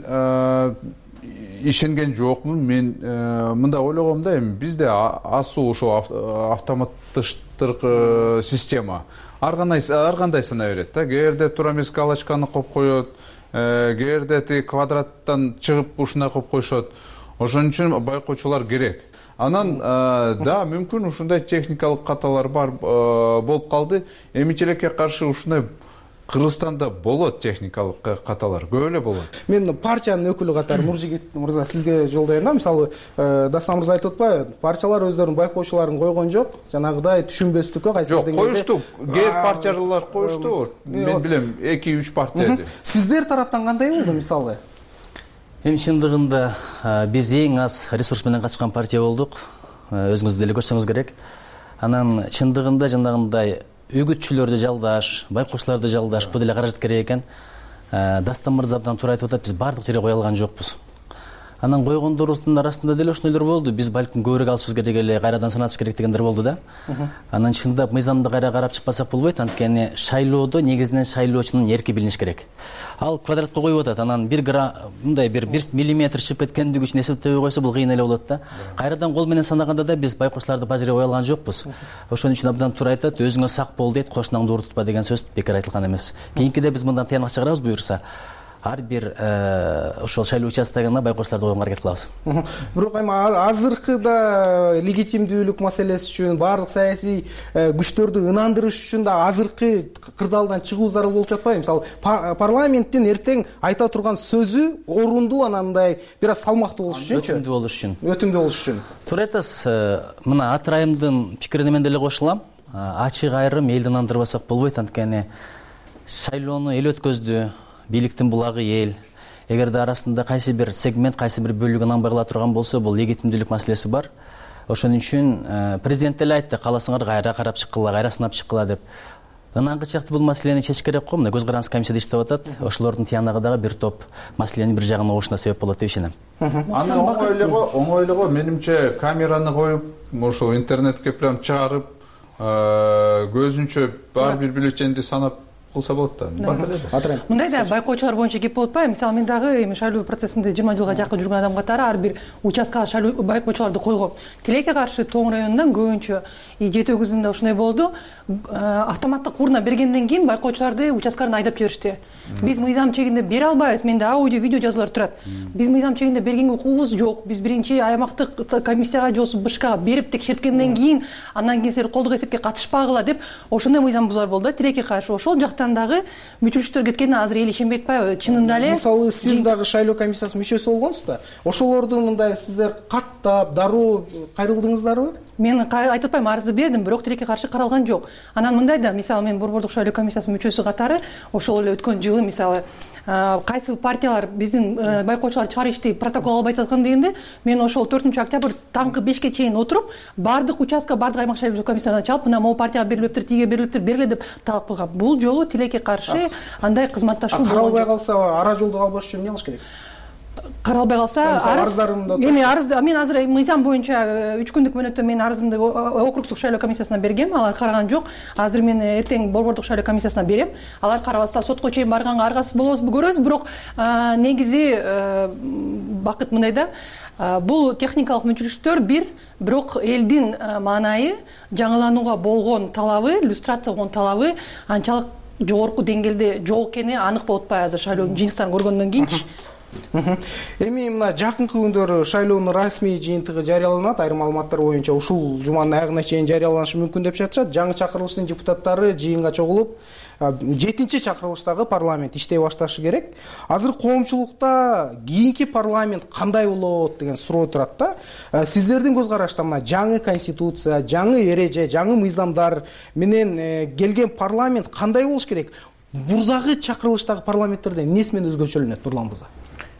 ишенген жокмун. Мен мындай ойлогом да, эми бизде асуу ошо автоматтыштырк система ар кандай сана берет да. Кээде туура эмес галочканы коюп коет, кээде квадраттан чыгып ушундай коюп коюшот. Ошон үчүн байкоочулар керек. Анан да, мүмкүн ушундай техникалык каталар бар болуп калды. Эми тилекке каршы ушундай Кыргызстанда болот техникалык каталар, көп эле болот. Мен партиянын өкүлү катары Нуржигит мырза сизге жолдойм да. Мисалы, Дастан мырза айтып атпайбы? Партиялар өздөрүнүн байкоочуларын койгон жок. Жанагыдай түшүнбөстүккө кайсы деңгээлде. Жок, коюшту. Кээ партиялар коюшту. Мен билем, 2-3 партия. Сиздер тараптан кандай болду мисалы? Эми чындыгында биз эң аз ресурс менен катышкан партия болдук. Өзүңүз деле көрсөңүз керек. Анан чындыгында жанагындай үгүтчүлөрдү жалдаш, байкоочуларды жалдаш, бул деле каражат керек экен. Дастан мырза абдан туура айтып атат, биз бардык жерге кое алган жокпуз. Анан койгондорубуздун арасында деле ошондойлор болду. Биз балким көбүрөөк алышыбыз керек эле, кайрадан санатыш керек дегендер болду да. Анан чындап мыйзамды кайра карап чыкпасак болбойт, анткени шайлоодо негизинен шайлоочунун эрки билиниш керек. Ал квадратка коюп атат, анан мындай бир миллиметр чыгып кеткендиги үчүн эсептебей койсо бул кыйын эле болот да. Кайрадан кол менен санаганда да биз байкочларды бажырый кое алган жокпуз. Ошон үчүн абдан туура айтат, өзүңө сак бол дейт, кошунаңды ууртутпа деген сөз бекер айтылган эмес. Кийинкиде биз мындан тыянак чыгарабыз буюрса. Ар бир ошол шайлоо участогуна байкочларды койгонго аракет кылабыз. Бирок эми азыркыда легитимдүүлүк маселеси үчүн, баардык саясий күчтөрдү ынандырыш үчүн да азыркы кырдаалдан чыгуу зарыл болуп жатпайбы? Мисалы, парламенттин эртең айта турган сөзү орундуу, анандай бир аз салмактуу болуш үчүнчү? Өтүмдүү болуш үчүн. Туура айтасыз. Мына Атырайымдын пикирине мен деле кошулам. Ачык айрым элди ынандырбасак болбойт, анткени шайлоону эл өткөздү. Бийликтин булагы эл. Эгерде арасында кайсы бир сегмент, кайсы бир бөлүгү ынанбай кала турган болсо, бул легитимдүүлүк маселеси бар. Ошон үчүн президент деле айтты, кааласаңар кайра карап чыккыла, кайра сынап чыккыла деп. Ынангы чакты бул маселени чечиш керек го. Мына көз карандысыз комиссияда иштеп атат. Ошолордун тыянагы дагы бир топ маселенин бир жагына угушуна себеп болот деп ишенем. Аны оңойлого менимче камераны коюп, ошо интернетке прям чыгарып, көзүнчө ар бир бюллетенди санап кылса болот да. Мындай да байкоочулар боюнча кеп болот атпайбы? Мисалы, мен дагы эми шайлоо процессинде 20 жылга жакын жүргөн адам катары ар бир участкага шайлоо байкоочуларды койгом. Тилекке каршы Тоң районунан көбүнчө 7-9-ында ушундай болду. Автоматтык урна бергенден кийин байкоочуларды участкаларына айдап жиберишти. Биз мыйзам чегинде бере албайбыз. Менде аудио, видео жазуулар турат. Биз мыйзам чегинде бергенге укугубуз жок. Биз биринчи аймактык комиссияга же болбосо БШКга берип текшерткенден кийин, андан кийин силер колдук эсепке катышпагыла деп ошондой мыйзам бузуулар болду. Тилекке каршы ошол жактан дагы мүчүлүштөр кеткенине азыр эл ишенбей атпайбы? Чынында эле мисалы сиз дагы шайлоо комиссиясынын мүчөсү болгонсуз да. Ошолорду мындай сиздер каттап, дароо кайрылдыңыздарбы? Мен айтып атпайм, арызды бердим, бирок тилекке каршы каралган жок. Анан мындай да, мисалы, мен Борбордук шайлоо комиссиясынын мүчөсү катары ошол эле өткөн жылы мисалы кайсы партиялар биздин байкоочулар чыгар ишти протокол албай жаткан дегенде, мен ошол 4-октябрь таңкы 5-ке чейин отуруп, бардык участка, бардык аймак шайлоо комиссияларына чалып, мына могу партияга берилиптир, тиге берилиптир, бергиле деп талап кылгам. Бул жолу тилекке каршы андай кызматташуу каралбай калса, ара жолду калбаш үчүн эмне кылыш керек? Каралбай калса, эми арыз мен азыр мыйзам боюнча 3 күндүк мөөнөттө мен арызымды округдук шайлоо комиссиясына бергем, алар караган жок. Азыр мен эртең Борбордук шайлоо комиссиясына берем. Алар карабаса сотко чейин барганга аргасыз болобузбу көрөбүз, бирок негизи бакыт мындай да, бул техникалык мүчүлүштөр бирок элдин маанайы, жаңыланууга болгон талабы, иллюстрация болгон талабы анчалык жогорку деңгээлде жок экени анык болуп атпайбы азыр шайлоонун жыйынтыктарын көргөндөн кийинчи. Эми мына жакынкы күндөрү шайлоонун расмий жыйынтыгы жарыяланат. Айрым маалыматтар боюнча ушул жуманын аягына чейин жарыяланышы мүмкүн деп жатышат. Жаңы чакырылыштын депутаттары жыйынга чогулуп, 7-чи чакырылыштагы парламент иштей башташы керек. Азыр коомчулукта кийинки парламент кандай болот деген суроо турат да. Сиздердин көз карашта мына жаңы конституция, жаңы эреже, жаңы мыйзамдар менен келген парламент кандай болуш керек? Бурдагы чакырылыштагы парламенттерден эмнеси менен өзгөчөлөнөт, Нурлан мырза?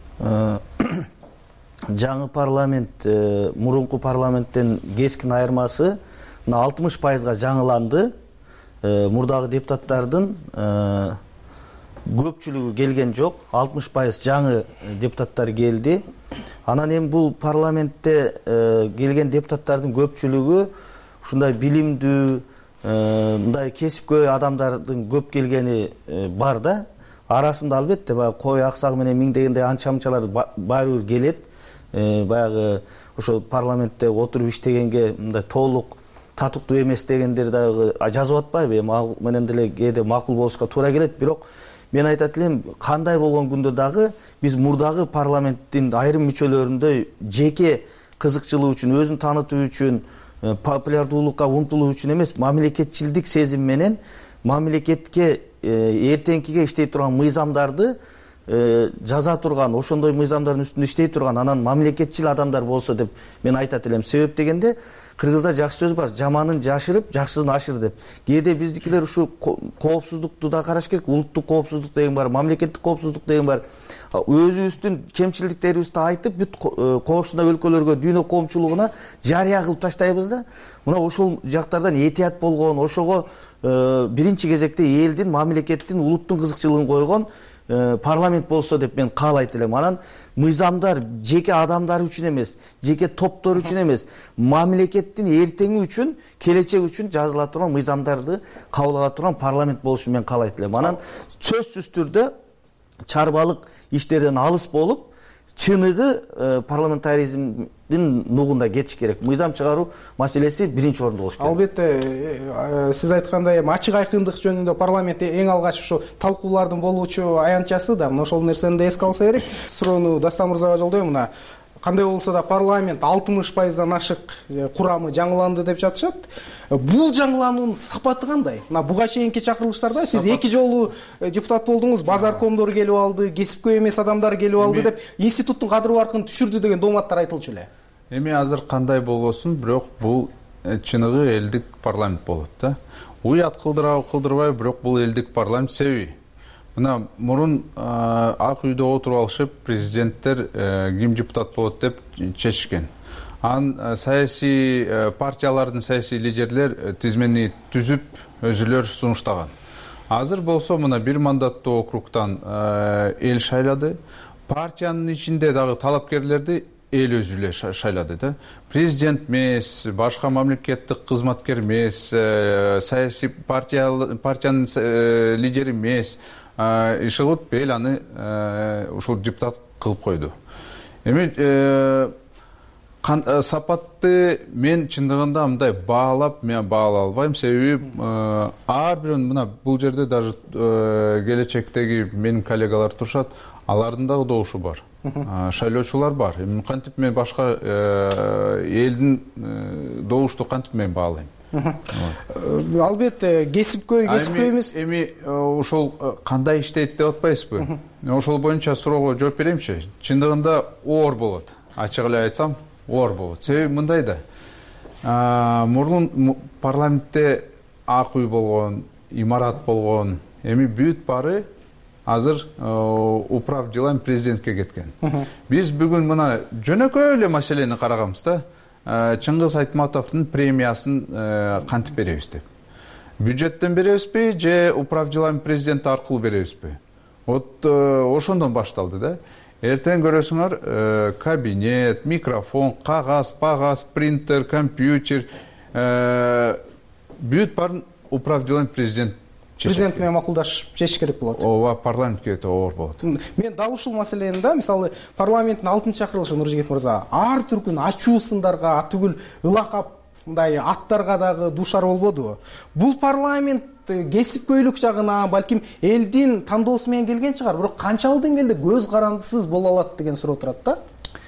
Жаңы парламент мурунку парламенттен кескин айырмасы 60%га жаңыланды. Мурдагы депутаттардын көпчүлүгү келген жок, 60% жаңы депутаттар келди. Анан эми бул парламентте келген депутаттардын көпчүлүгү ушундай билимдүү, мындай кесипкөй адамдардын көп келгени бар да. Арасында албетте баягы кой аксагы менен миңдегендей анча-мынчалар баары бир келет. Баягы ошо парламентте отуруп иштегенге мындай толук татыктуу эмес дегендер дагы жазып атпайбы? Эми ал менен деле кээде макул болушка туура келет, бирок мен айтат элем, кандай болгон күндө дагы биз мурдагы парламенттин айрым мүчөлөрүндөй жеке кызыкчылык үчүн, өзүн таанытуу үчүн, популярдуулукка умтулуу үчүн эмес, мамлекетчилдик сезим менен мамлекетке эртеңкиге иштей турган мыйзамдарды жаза турган, ошондой мыйзамдардын үстүндө иштей турган, анан мамлекетчил адамдар болсо деп мен айтат элем. Себеп дегенде кыргызда жакшы сөз бар, жаманын жашырып, жакшысын ашыр деп. Кээде биздикилер ушу коопсуздукту да караш керек, улуттук коопсуздук деген бар, мамлекеттик коопсуздук деген бар. Өзүбүздүн кемчиликтерибизди айтып, бүт кошуна өлкөлөргө, дүйнө коомчулугуна жарыя кылып таштайбыз да. Мына ошол жактардан этият болгон, ошого биринчи кезекте элдин, мамлекеттин, улуттун кызыкчылыгын койгон парламент болсо деп мен каалайт элем. Анан мыйзамдар жеке адамдар үчүн эмес, жеке топтор үчүн эмес, мамлекеттин эртеңи үчүн, келечек үчүн жазыла турган мыйзамдарды кабыл ала турган парламент болушун мен каалайт элем. Анан сөзсүз түрдө чарбалык иштерден алыс болуп, чыныгы парламентаризмдин нугунда кетиш керек. Мыйзам чыгаруу маселеси биринчи орунда болуш керек. Албетте, сиз айткандай ачык айкындык жөнүндө парламент эң алгач ушу талкуулардын болуучу аянтчасы да. Мына ошол нерсени да эске алса керек. Суроону Дастан мырзага жолдойм. Мына кандай болсо да парламент 60%дан ашык курамы жаңыланды деп жатышат. Бул жаңылануунун сапаты кандай? Мына буга чейинки чакырылыштарда сиз 2 жолу депутат болдуңуз, базаркомдор келип алды, кесипкөй эмес адамдар келип алды деп институттун кадыр баркын түшүрдү деген дооматтар айтылчу эле. Эми азыр кандай болбосун, бирок бул чыныгы элдик парламент болот да. Уят кылдырбай, бирок бул элдик парламент. Себеби мына мурун ак үйдө отуруп алышып, президенттер ким депутат болот деп чечишкен. Саясий партиялардын саясий лидерлер тизмени түзүп, өзүлөр сунуштаган. Азыр болсо мына бир мандаттуу округтан эл шайлады. Партиянын ичинде дагы талапкерлерди эл өзү эле шайлады да. Президент эмес, башка мамлекеттик кызматкер эмес, саясий партиянын лидери эмес, иш кылып эл аны ушул депутат кылып койду. Эми сапатты мен чындыгында мындай баалап, мен баала албайм. Себеби ар бирин мына бул жерде даже келечектеги менин коллегалар турушат, алардын дагы добушу бар. Шайлоочулар бар. Эми кантип мен башка элдин добушту кантип мен баалайм? Албетте, кесипкөй эмес. Эми ошол кандай иштейт деп атпайсызбы? Ошол боюнча суроого жооп берейимчи. Чындыгында оор болот. Ачык эле айтсам, оор болот. Себеби мындай да. Мурун парламентте ак үй болгон, имарат болгон. Эми бүт баары азыр управ делами президентке кеткен. Биз бүгүн мына жөнөкөй эле маселени караганбыз да. Чыңгыз Айтматовдун премиясын кантип беребиз деп. Бюджеттен беребизби же управ делами президенти аркылуу беребизби? Вот ошондон башталды да. Эртең көрөсүңөр кабинет, микрофон, кагаз, принтер, компьютер, бүт баарын управ делами президент менен макулдашып чечиш керек болот. Ооба, парламентке өтө оор болот. Мен дал ушул маселени да, мисалы парламенттин 6-чы чакырылышы Нуржигит мырза ар түркүн ачуу сындарга, атүгүл ылакап мындай аттарга дагы дуушар болбодубу? Бул парламент кесипкөйлүк жагына, балким элдин тандоосу менен келген чыгар, бирок канчалык деңгээлде көз карандысыз боло алат деген суроо турат да.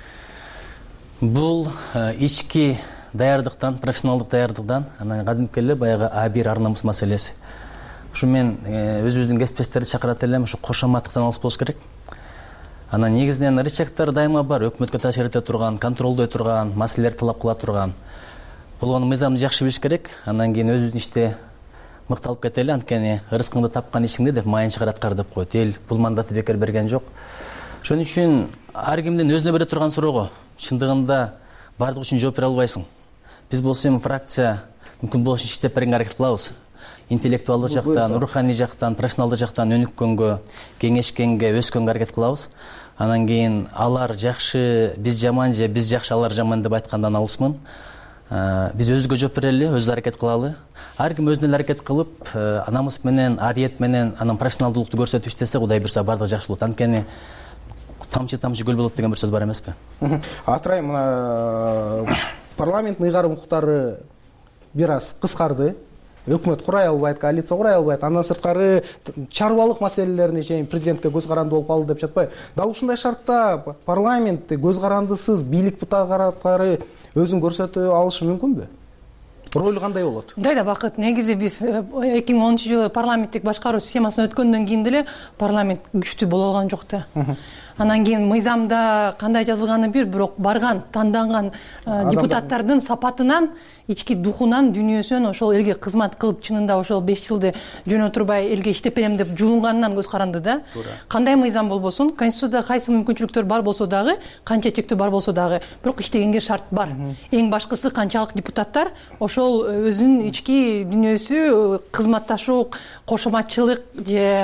Бул ички даярдыктан, профессионалдык даярдыктан, анан кадимки эле баягы А1 ар намус маселеси. Ушу мен өзүбүздүн кесиптештерди чакырат элем, ушу кошоматтыктан алыс болуш керек. Анан негизинен рычагдар дайыма бар, өкмөткө таасир эте турган, контролдой турган, маселелерди талап кыла турган. Болгону мыйзамды жакшы билиш керек. Андан кийин өзүбүздүн иште мыкталып кетели, анткени ырыскыңды тапкан ишиңди деп майын чыгар аткар деп коет. Эл бул мандатты бекер берген жок. Ошон үчүн ар кимдин өзүнө бере турган суроого чындыгында бардык үчүн жооп бере албайсың. Биз болсо эми фракция мүмкүн болуш иштеп беренге аракет кылабыз. Интеллектуалдык жактан, руханий жактан, профессионалдык жактан өнүккөнгө, кеңешкенге, өскөнгө аракет кылабыз. Анан кийин алар жакшы, биз жаман же биз жакшы, алар жаман деп айткандан алысмын. Биз өзүбүзгө жооп берели, өзүбүз аракет кылалы. Ар ким өзүнө аракет кылып, намыс менен, ариет менен, анан профессионалдуулукту көрсөтүп иштесе, Кудай буйрса бардыгы жакшы болот. Анткени тамчы көл болот деген бир сөз бар эмеспи? Атырай, мына парламенттин ыйгарым укуктары бир аз кыскарды. Өкмөт курай албайт, коалиция курай албайт. Андан сырткары чарбалык маселелерине чейин президентке көз каранды болуп калды деп жатпайбы? Дал ушундай шартта парламент көз карандысыз бийлик бутакары өзүн көрсөтө алышы мүмкүнбү? Ролу кандай болот? Мындай да Бакыт, негизи биз 2010-жылы парламенттик башкаруу системасына өткөндөн кийин деле парламент күчтүү боло алган жок да. Анан кийин мыйзамда кандай жазылганы бирок барган, танданган депутаттардын сапатынан, ички духунан, дүйнөсүнөн ошол элге кызмат кылып, чынында ошол 5 жылды жөн отурбай элге иштеп берем деп жулунганынан көз каранды да. Кандай мыйзам болбосун, конституцияда кайсы мүмкүнчүлүктөр бар болсо дагы, канча чектөө бар болсо дагы, бирок иштегенге шарт бар. Эң башкысы канчалык депутаттар ошол өзүнүн ички дүйнөсү, кызматташуу, кошоматчылык же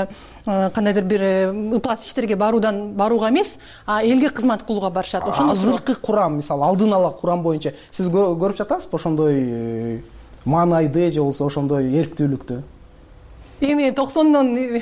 кандайдыр бир ыплас иштерге барууга эмес, а элге кызмат кылууга барышат. Азыркы курам, мисалы алдын ала курам боюнча сиз көрүп жатасызбы ошондой маанайды же болбосо ошондой эрктүүлүктү? Эми 90дон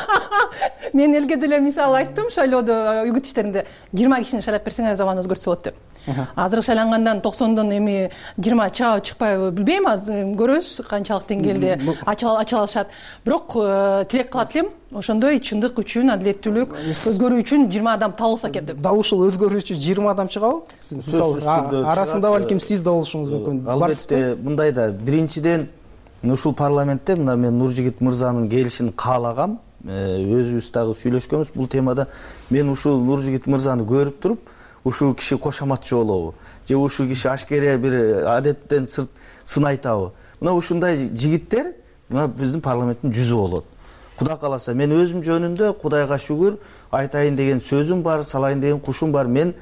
мен элге деле мисалы айттым, шайлоодо үгүт иштеринде 20 кишини шайлап берсең заман өзгөртсө болот деп. Азыр шайлангандан 90дон эми 20 чыгабы чыкпайбы билбейм, көрөбүз канчалык деңгээлде ачыла алышат. Бирок тилек кылат элем, ошондой чындык үчүн, адилеттүүлүк өзгөрүү үчүн 20 адам табылса экен деп. Дал ушул өзгөрүү үчүн 20 адам чыгабы? Мисалы арасында балким сиз да болушуңуз мүмкүн. Албетте, мындай да биринчиден ушул парламентте мына мен Нуржигит мырзанын келишин каалагам. Өзүбүз дагы сүйлөшкөнбүз бул темада. Мен ушул Нуржигит мырзаны көрүп туруп, ушул киши кошоматчы болобу же ушул киши ашкере бир адеттен сырт сын айтабы? Мына ушундай жигиттер мына биздин парламенттин жүзү болот. Кудай кааласа, мен өзүм жөнүндө Кудайга шүгүр айтайын деген сөзүм бар, салайын деген кушум бар. Мен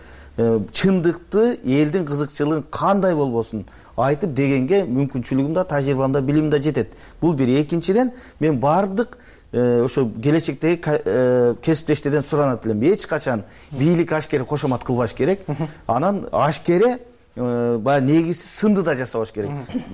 чындыкты, элдин кызыкчылыгын кандай болбосун айтып дегенге мүмкүнчүлүгүм да, тажрыйбам да, билимим да жетет. Бул бир. Экинчиден, мен бардык ошо келечектеги кесиптештерден суранат элем. Эч качан бийлик ашкере кошомат кылбаш керек. Анан ашкере баягы негизи сынды да жасабаш керек.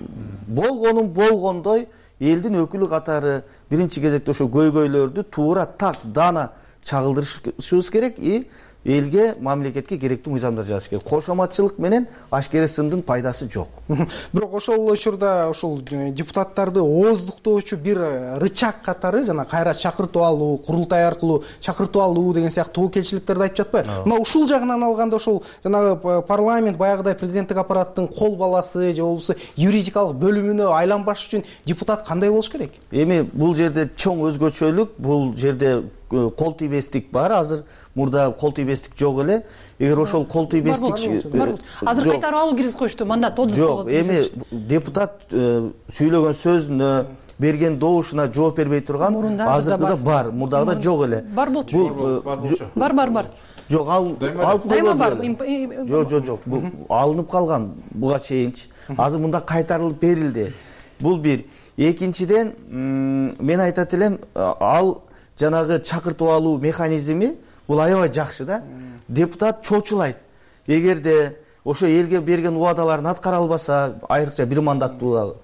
Болгонун болгондой элдин өкүлү катары биринчи кезекте ошо көйгөйлөрдү туура так дана чагылдырышыбыз керек и элге, мамлекетке керектүү мыйзамдар жасаш керек. Кошоматчылык менен ашкере сындын пайдасы жок. Бирок ошол учурда ошол депутаттарды ооздуктоочу бир рычаг катары жана кайра чакыртып алуу, курултай аркылуу чакыртып алуу деген сыяктуу келчиликтерди айтып жатпайбы? Мына ушул жагынан алганда ошол жанагы парламент баягыдай президенттик аппараттын кол баласы же болбосо юридикалык бөлүмүнө айланбаш үчүн депутат кандай болуш керек? Эми бул жерде чоң өзгөчөлүк, бул жерде кол тийбестик бар. Азыр мурда кол тийбестик жок эле. Эгер ошол кол тийбестик азыр кайтарып алуу киргизип коюшту, мандат 30 болот. Жок, эми депутат сүйлөгөн сөзүнө, берген добушуна жооп бербей турган азыркыда бар, мурдагыда жок эле. Бар болчу. Бар. Жок, алып дайыма бар. Жок. Бул алынып калган буга чейинчи. Азыр мында кайтарылып берилди. Бул бир. Экинчиден, мен айтат элем, ал жанагы чакыртып алуу механизми бул аябай жакшы да. Депутат чочулайт. Эгерде ошо элге берген убадаларын аткара албаса, айрыкча бир мандаттуу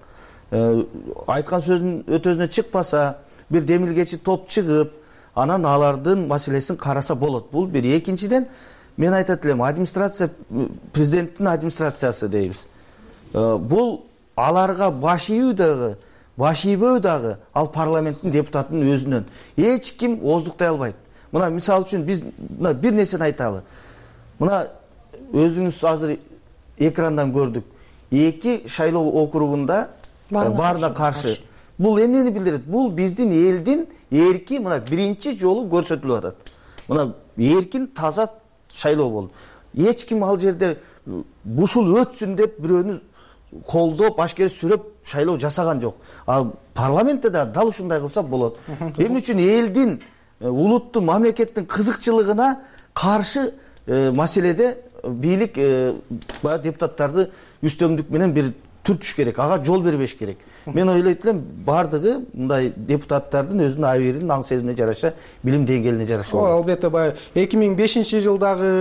айткан сөзүнүн өтөзүнө чыкпаса, бир демилгечи топ чыгып, анан алардын маселесин караса болот. Бул бир. Экинчиден, мен айтат элем, администрация, президенттин администрациясы дейбиз. Бул аларга баш ийбөө дагы ал парламенттин депутатынын өзүнөн. Эч ким ооздуктай албайт. Мына мисалы үчүн биз мына бир нерсени айталы. Мына өзүңүз азыр экрандан көрдүк. 2 шайлоо округунда баарына каршы. Бул эмнени билдирет? Бул биздин элдин эрки мына биринчи жолу көрсөтүлүп атат. Мына эркин таза шайлоо болду. Эч ким ал жерде ушул өтсүн деп бирөөнү колдоп, ашкере сүрөп шайлоо жасаган жок. Ал парламентте да дал ушундай кылса болот. Эмне үчүн элдин, улуттун, мамлекеттин кызыкчылыгына каршы маселеде бийлик депутаттарды үстөмдүк менен бир түртүш керек, ага жол бербеш керек. Мен ойлойт элем, бардыгы мындай депутаттардын өзүнүн абийиринин аң сезимине жараша, билим деңгээлине жараша. Албетте, баягы 2005-жылдагы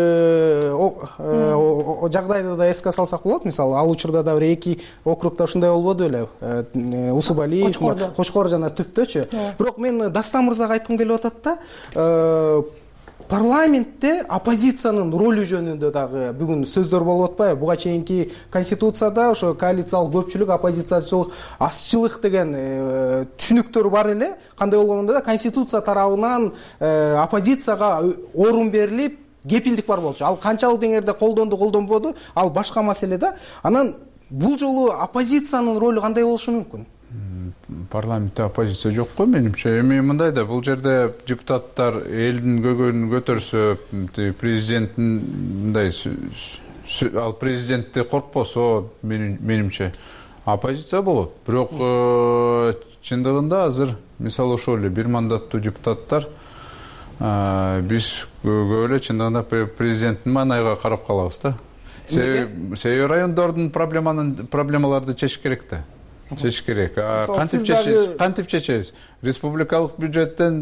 жагдайды да эске салсак болот. Мисалы, ал учурда да бир 2 округда ушундай болбоду беле? Усубалиев, Кочкор жана Түптөчү. Бирок мен Дастан мырзага айткым келип атат да, парламентте оппозициянын ролу жөнүндө дагы бүгүн сөздөр болуп атпайбы? Буга чейинки конституцияда ошо коалициялык көпчүлүк, оппозициячылык, азчылык деген түшүнүктөр бар эле. Кандай болгондо да конституция тарабынан оппозицияга орун берилип, кепилдик бар болчу. Ал канчалык деңгээлде колдонбоду, ал башка маселе да. Анан бул жолу оппозициянын ролу кандай болушу мүмкүн? Парламентте оппозиция жок го менимче. Эми мындай да, бул жерде депутаттар элдин көйгөйүн көтөрсө, президенттин мындай ал президентти коркпосо, менимче оппозиция болот. Бирок чындыгында азыр мисалы ошол эле бир мандаттуу депутаттар биз көп эле чындыгында президенттин маанайга карап калабыз да. Себеби райондордун проблемаларды чечиш керек да. Чечиш керек. Кантип чечебиз? Республикалык бюджеттен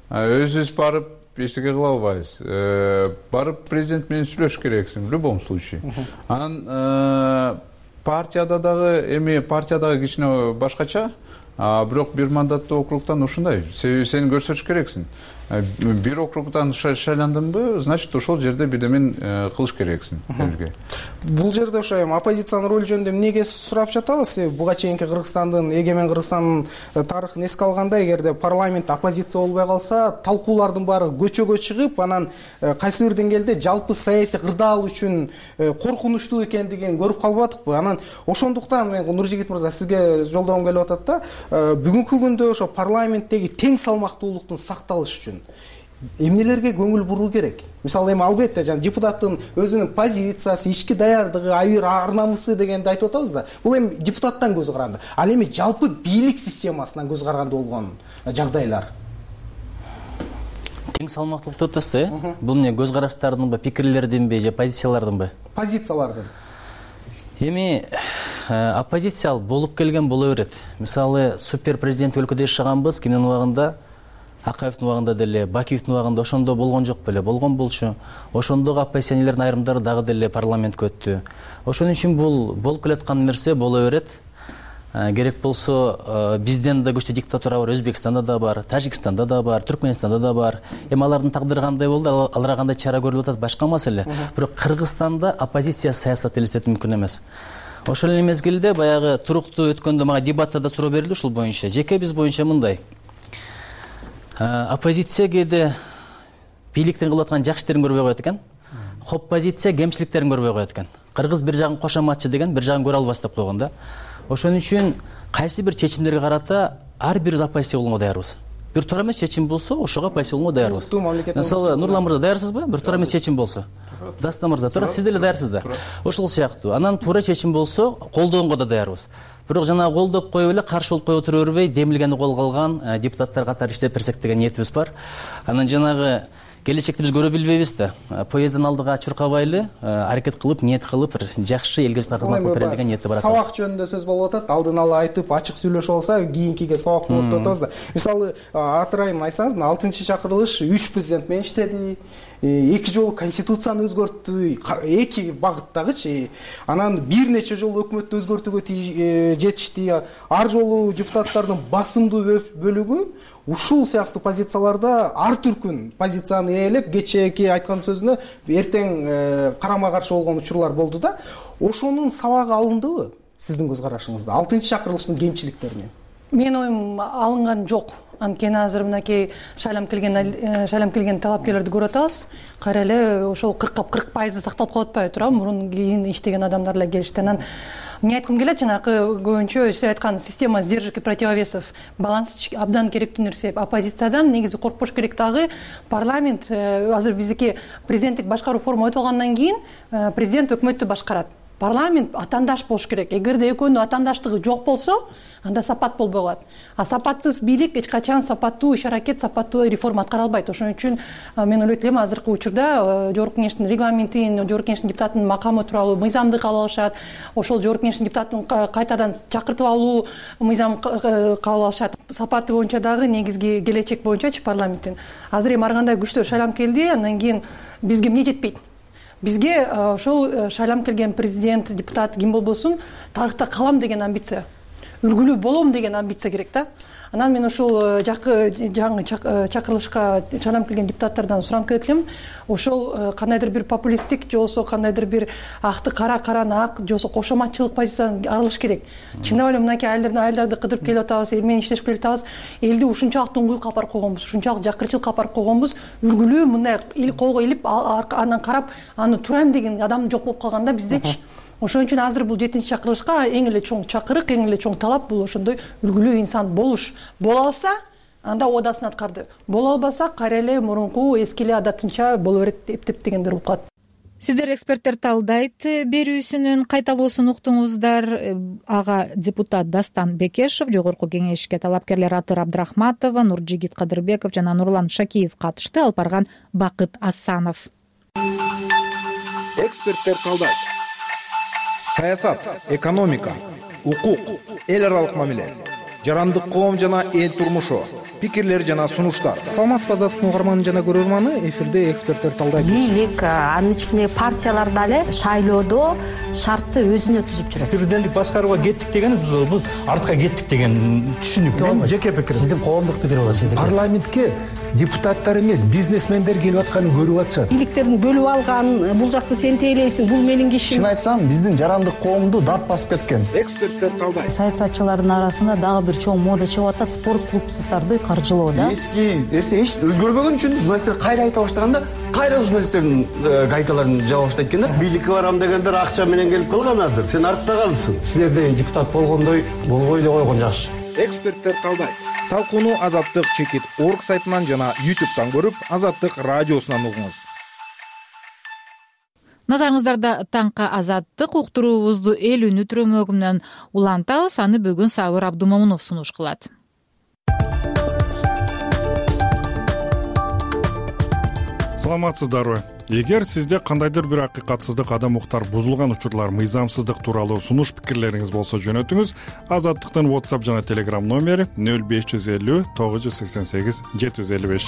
өзүбүз барып эчтеке кыла албайбыз. Барып президент менен сүйлөшүш керексиң в любом случае. Анан партияда дагы кичине башкача, бирок бир мандаттуу округтан ушундай. Себеби сени көрсөтүш керексиң. Бир округтан шайландыңбы, значит ошол жерде бирдемени кылыш керексиң элге. Бул жерде ошо оппозициянын ролу жөнүндө эмнеге сурап жатабыз? Буга чейинки Кыргызстандын, эгемен Кыргызстандын тарыхын эске алганда, эгерде парламент оппозиция болбой калса, талкуулардын баары көчөгө чыгып, анан кайсы бир деңгээлде жалпы саясий кырдаал үчүн коркунучтуу экендигин көрүп калбадыкпы? Анан ошондуктан мен Нуржигит мырза сизге жолдогум келип атат да, бүгүнкү күндө ошо парламенттеги тең салмактуулуктун сакталышы үчүн эмнелерге көңүл буруу керек? Мисалы эми албетте депутаттын өзүнүн позициясы, ички даярдыгы, ар намысы дегенди айтып атабыз да. Бул эми депутаттан көз каранды. Ал эми жалпы бийлик системасынан көз каранды болгон жагдайлар. Тең салмактуулукту атасы, бул эмне көз караштардынбы, пикирлердинби же позициялардынбы? Позициялардын. Эми оппозициялы болуп келген боло берет. Мисалы супер президент өлкөдө жашаганбыз, кимдин убагында, Акаевдин убагында деле, Бакиевдин убагында ошондо болгон жок беле, болгон болчу. Ошондогу оппозиционерлердин айрымдары дагы деле парламентке өттү. Ошон үчүн бул болуп келаткан нерсе боло берет. Керек болсо бизден да күчтүү диктатура бар, Өзбекстанда да бар, Тажикстанда да бар, Түркменстанда да бар. Эми алардын тагдыры кандай болду, аларга кандай чара көрүлүп атат, башка маселе. Бирок Кыргызстанда оппозиция саясат элестетүү мүмкүн эмес. Ошол эле мезгилде баягы туруктуу өткөндө мага дебатта да суроо берилди ушул боюнча. Жеке биз боюнча мындай. Оппозиция кээде бийликтин кылып аткан жакшы иштерин көрбөй коет экен. Оппозиция кемчиликтерин көрбөй коет экен. Кыргыз бир жагын кошоматчы деген, бир жагын көрө албас деп койгон да. Ошон үчүн кайсы бир чечимдерге карата ар бир оппозиция болгонго даярбыз. Бир туура эмес чечим болсо, ошого оппозиция болгонго даярбыз. Мисалы Нурлан мырза даярсызбы? Бир туура эмес чечим болсо. Дастан мырза, туура сиз деле даярсыз да. Ошол сыяктуу. Анан туура чечим болсо, колдоонго да даярбыз. Бирок жана колдоп коюп эле каршы болуп кое отура бербей, демилгени колго алган депутаттар катары иштеп берсек деген ниетибиз бар. Анан жанагы келечекти биз көрө билбейбиз да. Поездден алдыга чуркабайлы, аракет кылып, ниет кылып, жакшы элге кызмат кылып берели деген ниети бар. Сабак жөнүндө сөз болуп атат. Алдын ала айтып, ачык сүйлөшүп алса, кийинкиге сабак болот деп атабыз да. Мисалы, атырайым айтсаңыз, 6-чакырылыш 3 президент менен иштеди. 2 жолу конституцияны өзгөрттү, 2 багыттагычы. Анан бир нече жолу өкмөттү өзгөртүүгө жетишти. Ар жолу депутаттардын басымдуу бөлүгү ушул сыяктуу позицияларда ар түркүн позицияны ээлеп, кечээки айткан сөзүнө эртең карама каршы болгон учурлар болду да. Ошонун сабагы алындыбы сиздин көз карашыңызда 6-чакырылыштын кемчиликтеринен? Менин оюм алынган жок. Анткени азыр мынакей шайлам келген талапкерлерди көрүп атабыз. Кайра эле ошол 40% сакталып калып атпайбы, туурабы? Мурун кийин иштеген адамдар эле келишти. Анан эмне айткым келет, жанакы көбүнчө сиз айткан система сдержек и противовесов, баланс абдан керектүү нерсе. Оппозициядан негизи коркпош керек дагы. Парламент азыр биздики президенттик башкаруу форма өтүп алгандан кийин президент өкмөттү башкарат. Парламент атандаш болуш керек. Эгерде экөөнүн атандаштыгы жок болсо, анда сапат болбой калат. А сапатсыз бийлик эч качан сапаттуу иш-аракет, сапаттуу реформа аткара албайт. Ошон үчүн мен ойлойт элем азыркы учурда Жогорку Кеңештин регламентин, Жогорку Кеңештин депутатынын макамы тууралуу мыйзамды кабыл алышат. Ошол Жогорку Кеңештин депутатын кайтадан чакыртып алуу мыйзам кабыл алышат. Сапаты боюнча дагы негизги келечек боюнчачы парламенттин. Азыр эми ар кандай күчтүү шайлам келди, андан кийин бизге эмне жетпейт? Бизге ошол шайлам келген президент, депутат ким болбосун, тарыхта калам деген амбиция, үлгүлүү болом деген амбиция керек да. Анан мен ошол жаңы чакырылышка шайлам келген депутаттардан сурап келет элем. Ошол кандайдыр бир популисттик, же болбосо кандайдыр бир акты кара, караны ак, же болбосо кошоматчылык позициядан арылыш керек. Чындап эле мынакей айылдарды кыдырып келип атабыз, эл менен иштешип келип атабыз. Элди ушунчалык уңгуйга апарып койгонбуз, ушунчалык жакырчылыкка апарып койгонбуз. Үлгүлүү мындай колго илип, анан карап, аны турайм деген адам жок болуп калганда биздечи. Ошон үчүн азыр бул 7-чакырылышка эң эле чоң чакырык, эң эле чоң талап бул ошондой үлгүлүү инсан болуш. Боло алса, анда одасын аткарды. Боло албаса, кайра эле мурунку эски эле адатынча боло берет эптеп дегендер болуп калат. Сиздер эксперттер талдайт берүүсүнүн кайталоосун уктуңуздар. Ага депутат Дастан Бекешев, Жогорку Кеңешке талапкерлер Атыр Абдрахматова, Нуржигит Кадырбеков жана Нурлан Шакиев катышты. Алып барган Бакыт Асанов. Эксперттер талдайт. Саясат, экономика, укук, эл аралык мамиле, жарандык коом жана эл турмушу, пикирлер жана сунуштар. Саламатсызбы Азаттыктын угарманы жана көрөрманы, эфирде эксперттер талдайт. Бийлик, анын ичинде партиялар дагы шайлоодо шартты өзүнө түзүп жүрөт. Президенттик башкарууга кеттик деген бул артка кеттик деген түшүнүк. Менин жеке пикирим. Сиздин коомдук пикир болот. Сиздики парламентке депутаттар эмес, бизнесмендер келип атканын көрүп атышат. Бийликтерин бөлүп алган, бул жакты сен тейлейсиң, бул менин кишим. Чын айтсам, биздин жарандык коомду дат басып кеткен. Эксперттер талдайт. Саясатчылардын арасында дагы бир чоң мода чыгып атат, спорт клубдарды каржылоо да. Эски нерсе эч өзгөрбөгөн үчүн журналисттер кайра айта баштаганда, кайра журналисттердин гайкаларын жаба баштайт экен да. Бийликке барам дегендер акча менен келип калганадыр. Сен артта калыпсың. Силерде депутат болгондой болбой эле койгон жакшы. Эксперттер талдайт. Талкууну Азаттык чекит орг сайтынан жана YouTube'дан көрүп, Азаттык радиосунан угуңуз. Назарыңыздарда таңкы Азаттык уктуруубузду эл үнү түрөмөгү менен улантабыз. Аны бүгүн Сабыр Абдумомунов сунуш кылат. Саламатсыздарбы? Эгер сизде кандайдыр бир акыйкатсыздык, адам укуктар бузулган учурлар, мыйзамсыздык тууралуу сунуш пикирлериңиз болсо жөнөтүңүз. Азаттыктын WhatsApp жана Telegram номери 0550 988 755.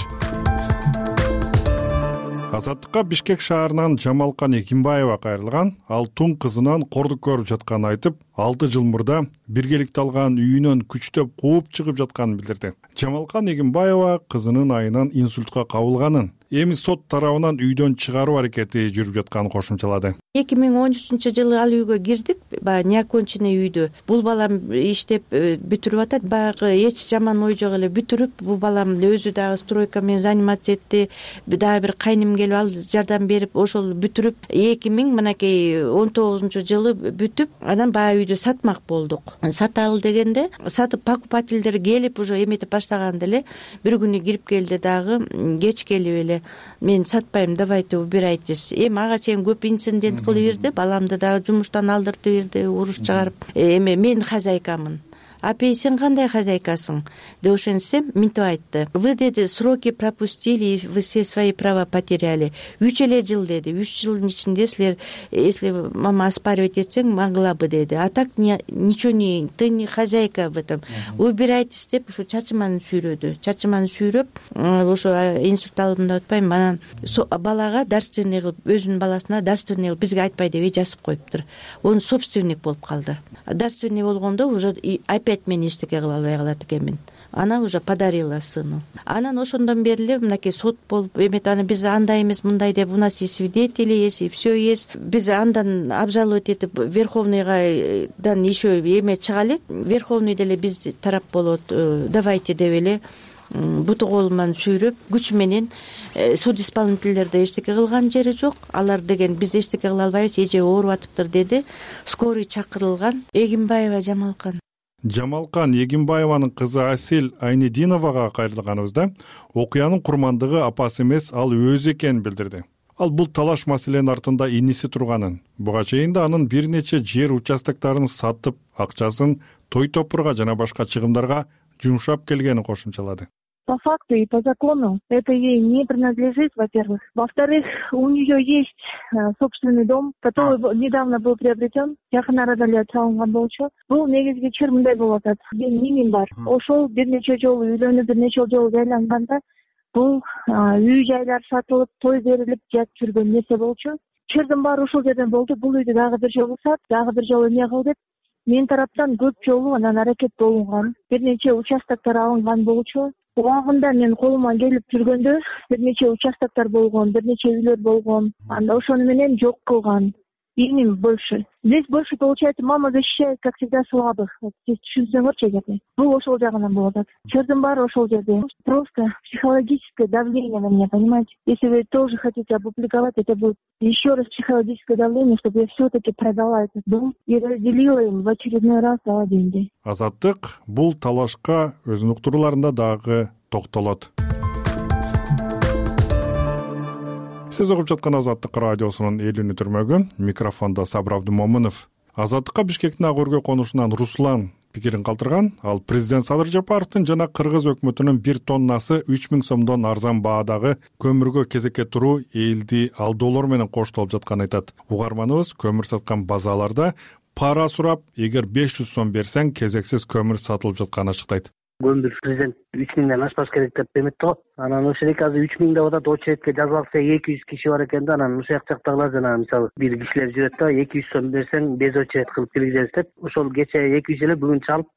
Азаттыкка Бишкек шаарынан Жамалкан Экимбаева кайрылган. Ал тун кызынан кордук көрүп жатканын айтып, 6 жыл мурда биргеликте алган үйүнөн күчтөп кууп чыгып жатканын билдирди. Жамалкан Экимбаева кызынын айынан инсультка кабылганын, эми сот тарабынан үйдөн чыгаруу аракети жүрүп жатканын кошумчалады. 2013-жылы ал үйгө кирдик, баягы неоконченный үйдө. Бул балам иштеп бүтүрүп атат, баягы эч жаман ой жок эле бүтүрүп, бул балам өзү дагы стройка менен заниматься этти. Дагы бир кайным келип ал жардам берип, ошол бүтүрүп 2019-жылы бүтүп, анан баягы үйдү сатмак болдук. Саталы дегенде, сатып покупательдер келип уже эметип баштаганда эле бир күнү кирип келди дагы, кеч келип эле мен сатпайм, давайте убирайтесь. Эми ага чейин көп инцидент кылып берди, баламды дагы жумуштан алдыртып берди, уруш чыгарып. Эми мен хозяйкамын. Апей, сен кандай хозяйкасың? Деп ошентсем, мынтип айтты. Вы, деди, сроки пропустили, вы все свои права потеряли. 3 эле жыл, деди. 3 жылдын ичинде силер, если мама оспаривать этсең, могла бы, деди. А так ничего не, ты не хозяйка в этом. Убирайтесь деп, ошо чачыманы сүйрөдү. Чачыманы сүйрөп, ошо инсульт алымда өтпөйм, анан балага дарственный кылып, өзүнүн баласына дарственный кылып бизге айтпай деп жазып коюптур. Он собственник болуп калды. Дарственный болгондо уже опять мен эчтеке кыла албай калат экенмин. Она уже подарила сыну. Анан ошондон бери эле мынакей сот болуп эметип, аны биз андай эмес, мындай деп, у нас и свидетели есть, и все есть. Биз андан обжаловать этип Верховныйдан еще эме чыга элек. Верховный деле биз тарап болот, давайте деп эле буту колуман сүйрөп, күч менен суд исполнительдерде эчтеке кылган жери жок. Алар деген биз эчтеке кыла албайбыз, эже ооруп атыптыр деди. Скорый чакырылган. Эгимбаева Жамалкан. Жамалкан Эгимбаеванын кызы Асил Айнединовага кайрылганыбызда окуянын курмандыгы апасы эмес, ал өзү экенин билдирди. Ал бул талаш маселенин артында иниси турганын, буга чейин да анын бир нече жер участоктарын сатып, акчасын той топурга жана башка чыгымдарга жумшап келгенин кошумчалады. По факту и по закону это ей не принадлежит, во-первых. Во-вторых, у нее есть собственный дом, который недавно был приобретен. Жакын арада эле салынган болчу. Бул негизги чыр мындай болуп атат. Менин бар. Ошол бир нече жолу үйлөнүп, бир нече жолу айланганда бул үй жайлар сатылып, той берилип жатып жүргөн нерсе болчу. Чырдын баары ошол жерден болду. Бул үйдү дагы бир жолу сат, дагы бир жолу эмне кыл деп мен тараптан көп жолу анан аракет болгон. Бир нече участоктор алынган болчу. Убагында мен колума келип жүргөндө бир нече участоктор болгон, бир нече үйлөр болгон. Анда ошону менен жок кылган. Им больше. Здесь больше, получается, мама защищает, как всегда, слабых. Здесь түшүнсөңөрчү эгерде. Бул ошол жагынан болот. Чырдын баары ошол жерде. Просто психологическое давление на меня, понимаете? Если вы тоже хотите опубликовать, это будет еще раз психологическое давление, чтобы я все-таки продала этот дом и разделила им в очередной раз дала деньги. Азаттык бул талашка өзүнүн уктурууларында дагы токтолот. Сиз угуп жаткан Азаттык радиосунун эл үнү түрмөгү, микрофондо Сабыр Абдумомунов. Азаттыкка Бишкектин ак өргө конушунан Руслан пикирин калтырган. Ал президент Садыр Жапаровдун жана кыргыз өкмөтүнүн 1 тоннасы 3000 сомдон арзан баадагы көмүргө кезекке туруу элди алдоолор менен коштолуп жатканын айтат. Угарманыбыз көмүр саткан базаларда пара сурап, эгер 500 сом берсең кезексиз көмүр сатылып жатканын ачыктайт. көмүр президент 3000ден ашпаш керек деп эметти го. Анан ошол элек азыр 3000 деп атат, очередке жазып алса 200 киши бар экен да. Анан ушул жактагылар жанагы мисалы бир кишилер жүрөт да, 200 сом берсең без очеред кылып киргизебиз деп. Ошол кече 200 эле бүгүн чалып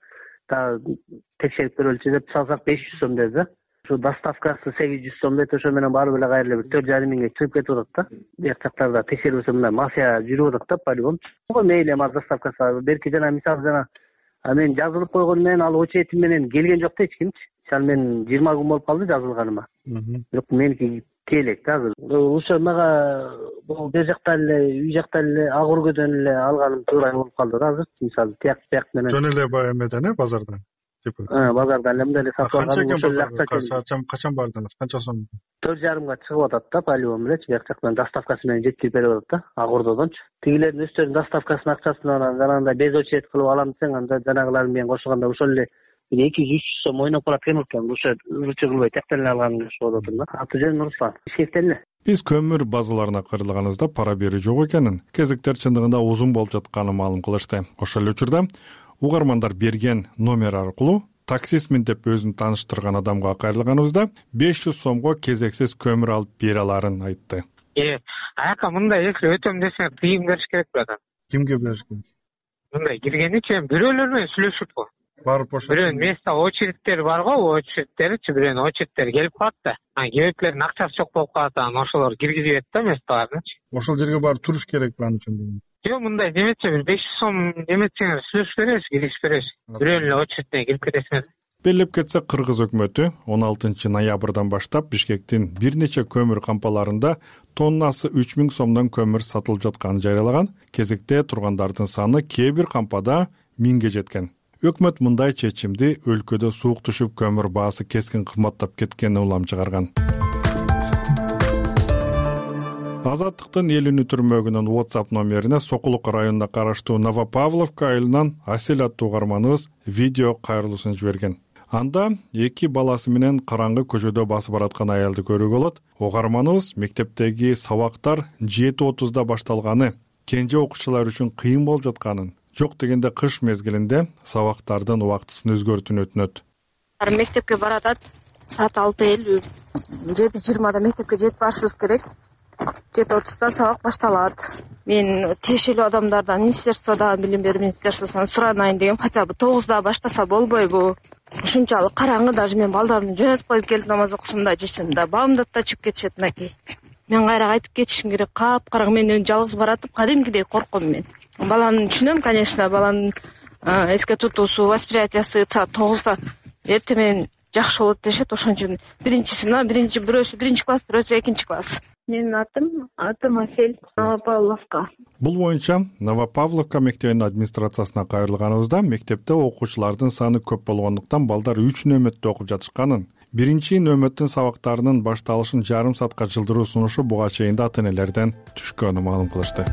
текшерип көрөлүчү деп салсак 500 сом деди да. Ошо доставкасы 800 сом дейт, ошо менен барып эле кайра эле 4,5 миңге чыгып кетип атат да. Бияк жактарда текшербесе мындай мафия жүрүп атат да, полигон. Мейли эми доставкасы берки жана мисалы жана мен жазылып койгон менен ал очередим менен келген жок да эч кимчи. Мисалы мен 20 күн болуп калды жазылганыма. Бирок меники келек да азыр. Ошо мага бул бер жакта эле, үй жакта эле ак өргөдөн эле алганым туура болуп калды да азыр. Мисалы тияк менен. Жөн эле баягы эмеден, базардан. Базардан эле мындай эле сатып алган. Качан бардыңыз? Канча сом? 4,5 чыгып атат да полигон менен, бияк жактан доставкасы менен жеткирип берип атат да, ак ордодончу. Тигилердин өздөрүнүн доставкасынын акчасынан жанагындай без очеред кылып алам десең, анда жанагылар менен кошулганда ошол эле 200-300 сом ойноп калат экен. Ошо ырчы кылбай тияктан эле алганым болуп атат да. Аты жөнүм Руслан. Шефтен эле. Биз көмүр базаларына кыйрылганыбызда пара берүү жок экенин, кезектер чындыгында узун болуп жатканын маалым кылышты. Ошол эле учурда угармандар берген номер аркылуу таксистмин деп өзүн тааныштырган адамга кайрылганыбызда 500 сомго кезексиз көмүр алып бере аларын айтты. Аяка мындай если өтөм десең тыйым бериш керек братан. Кимге бериш керек? Мындай киргеничи бирөөлөр менен сүйлөшүп го. Барып ошо. Бирөөнүн место очередтери бар го, очередтеричи бирөөнүн очередтери келип калат да. Кебектердин акчасы жок болуп калат, анан ошолор киргизип берет да местоларынычы. Ошол жерге барып туруш керек бул үчүн. Жок, мындай неметчи бир 500 сом неметсеңер сүйлөшүп беребиз, киргизип беребиз. Бирөөнүн эле очередине кирип кетесиңер. Белгилеп кетсек, Кыргыз өкмөтү 16 ноябрдан баштап Бишкектин бир нече көмүр кампаларында тоннасы 3000 сомдон көмүр сатылып жатканын жарыялаган. Кезекте тургандардын саны кээ бир кампада 1000ге жеткен. Өкмөт мындай чечимди өлкөдө суук түшүп көмүр баасы кескин кымбаттап кеткенине улам чыгарган. Азаттыктын эл үнү түрмөгүнүн WhatsApp номерине Сокулук районуна караштуу Новопавловка айылынан Асель аттуу угарманыбыз видео кайрылуусун жиберген. Анда 2 баласы менен караңгы көчөдө басып бараткан аялды көрүүгө болот. Угарманыбыз мектептеги сабактар 7:30да башталганы, кенже окуучулар үчүн кыйын болуп жатканын, жок дегенде кыш мезгилинде сабактардын убактысын өзгөртүүнү өтүнөт. Мектепке баратат, саат 6:50, 7:20да мектепке жетип барышыбыз керек. 7:30да сабак башталат. Мен тиешелүү адамдардан, министерстводон, билим берүү министерствосунан суранайын дегем, хотя бы 9да баштаса болбойбу? Ушунчалык караңгы, даже мен балдарымды жөнөтүп коюп келип намаз окусум да, жесем да, бабымды да чыгып кетишет мынакей. Мен кайра кайтып кетишим керек, капкараңгы, мен жалгыз баратып, кадимкидей корком мен. Баланы түшүнөм, конечно, баланын эске тутуусу, восприятиясы саат 9да эртең менен жакшы болот дешет. Ошон үчүн биринчиси мына, бирөөсү 1-класс, бирөөсү 2-класс. Менин атым Асель, Новопавловка. Бул боюнча Новопавловка мектебинин администрациясына кайрылганыбызда мектепте окуучулардын саны көп болгондуктан балдар 3 нөмөттө окуп жатышканын, биринчи нөмөттүн сабактарынын башталышын жарым саатка жылдыруу сунушу буга чейин да ата-энелерден түшкөнүн маалым кылышты.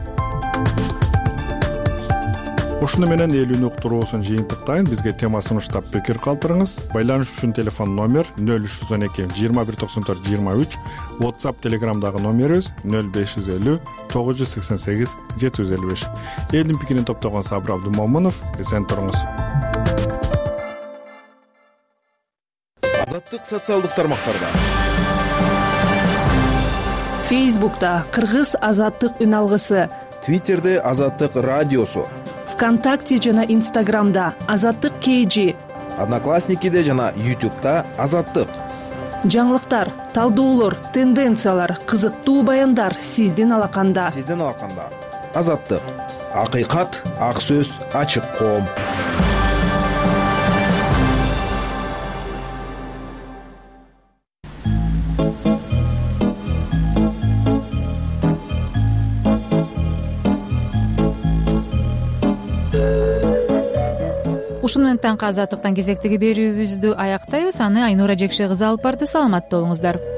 Ушуну менен эл үнү уктуруусун жыйынтыктайын. Бизге тема сунуштап пикир калтырыңыз. Байланыш үчүн телефон номер 0312 2194 23, WhatsApp Telegramдагы номерибиз 0550 988 755. Элдин пикирин топтогон Сабыр Абдумомунов, эсен туруңуз. Азаттык социалдык тармактарда. Facebook'ta Кыргыз азаттык үн алгысы, Twitter'de азаттык радиосу, ВКонтакте жана Инстаграмда азаттык KG, Одноклассникиде жана YouTube'да азаттык. Жаңылыктар, талдоолор, тенденциялар, кызыктуу баяндар сиздин алаканда. Азаттык. Акыйкат, ак сөз, ачык коом. Ушуну менен таңкы азаттыктан кезектеги берүүбүздү аяктайбыз. Аны Айнура Жекше кызы алып барды. Саламатта болуңуздар.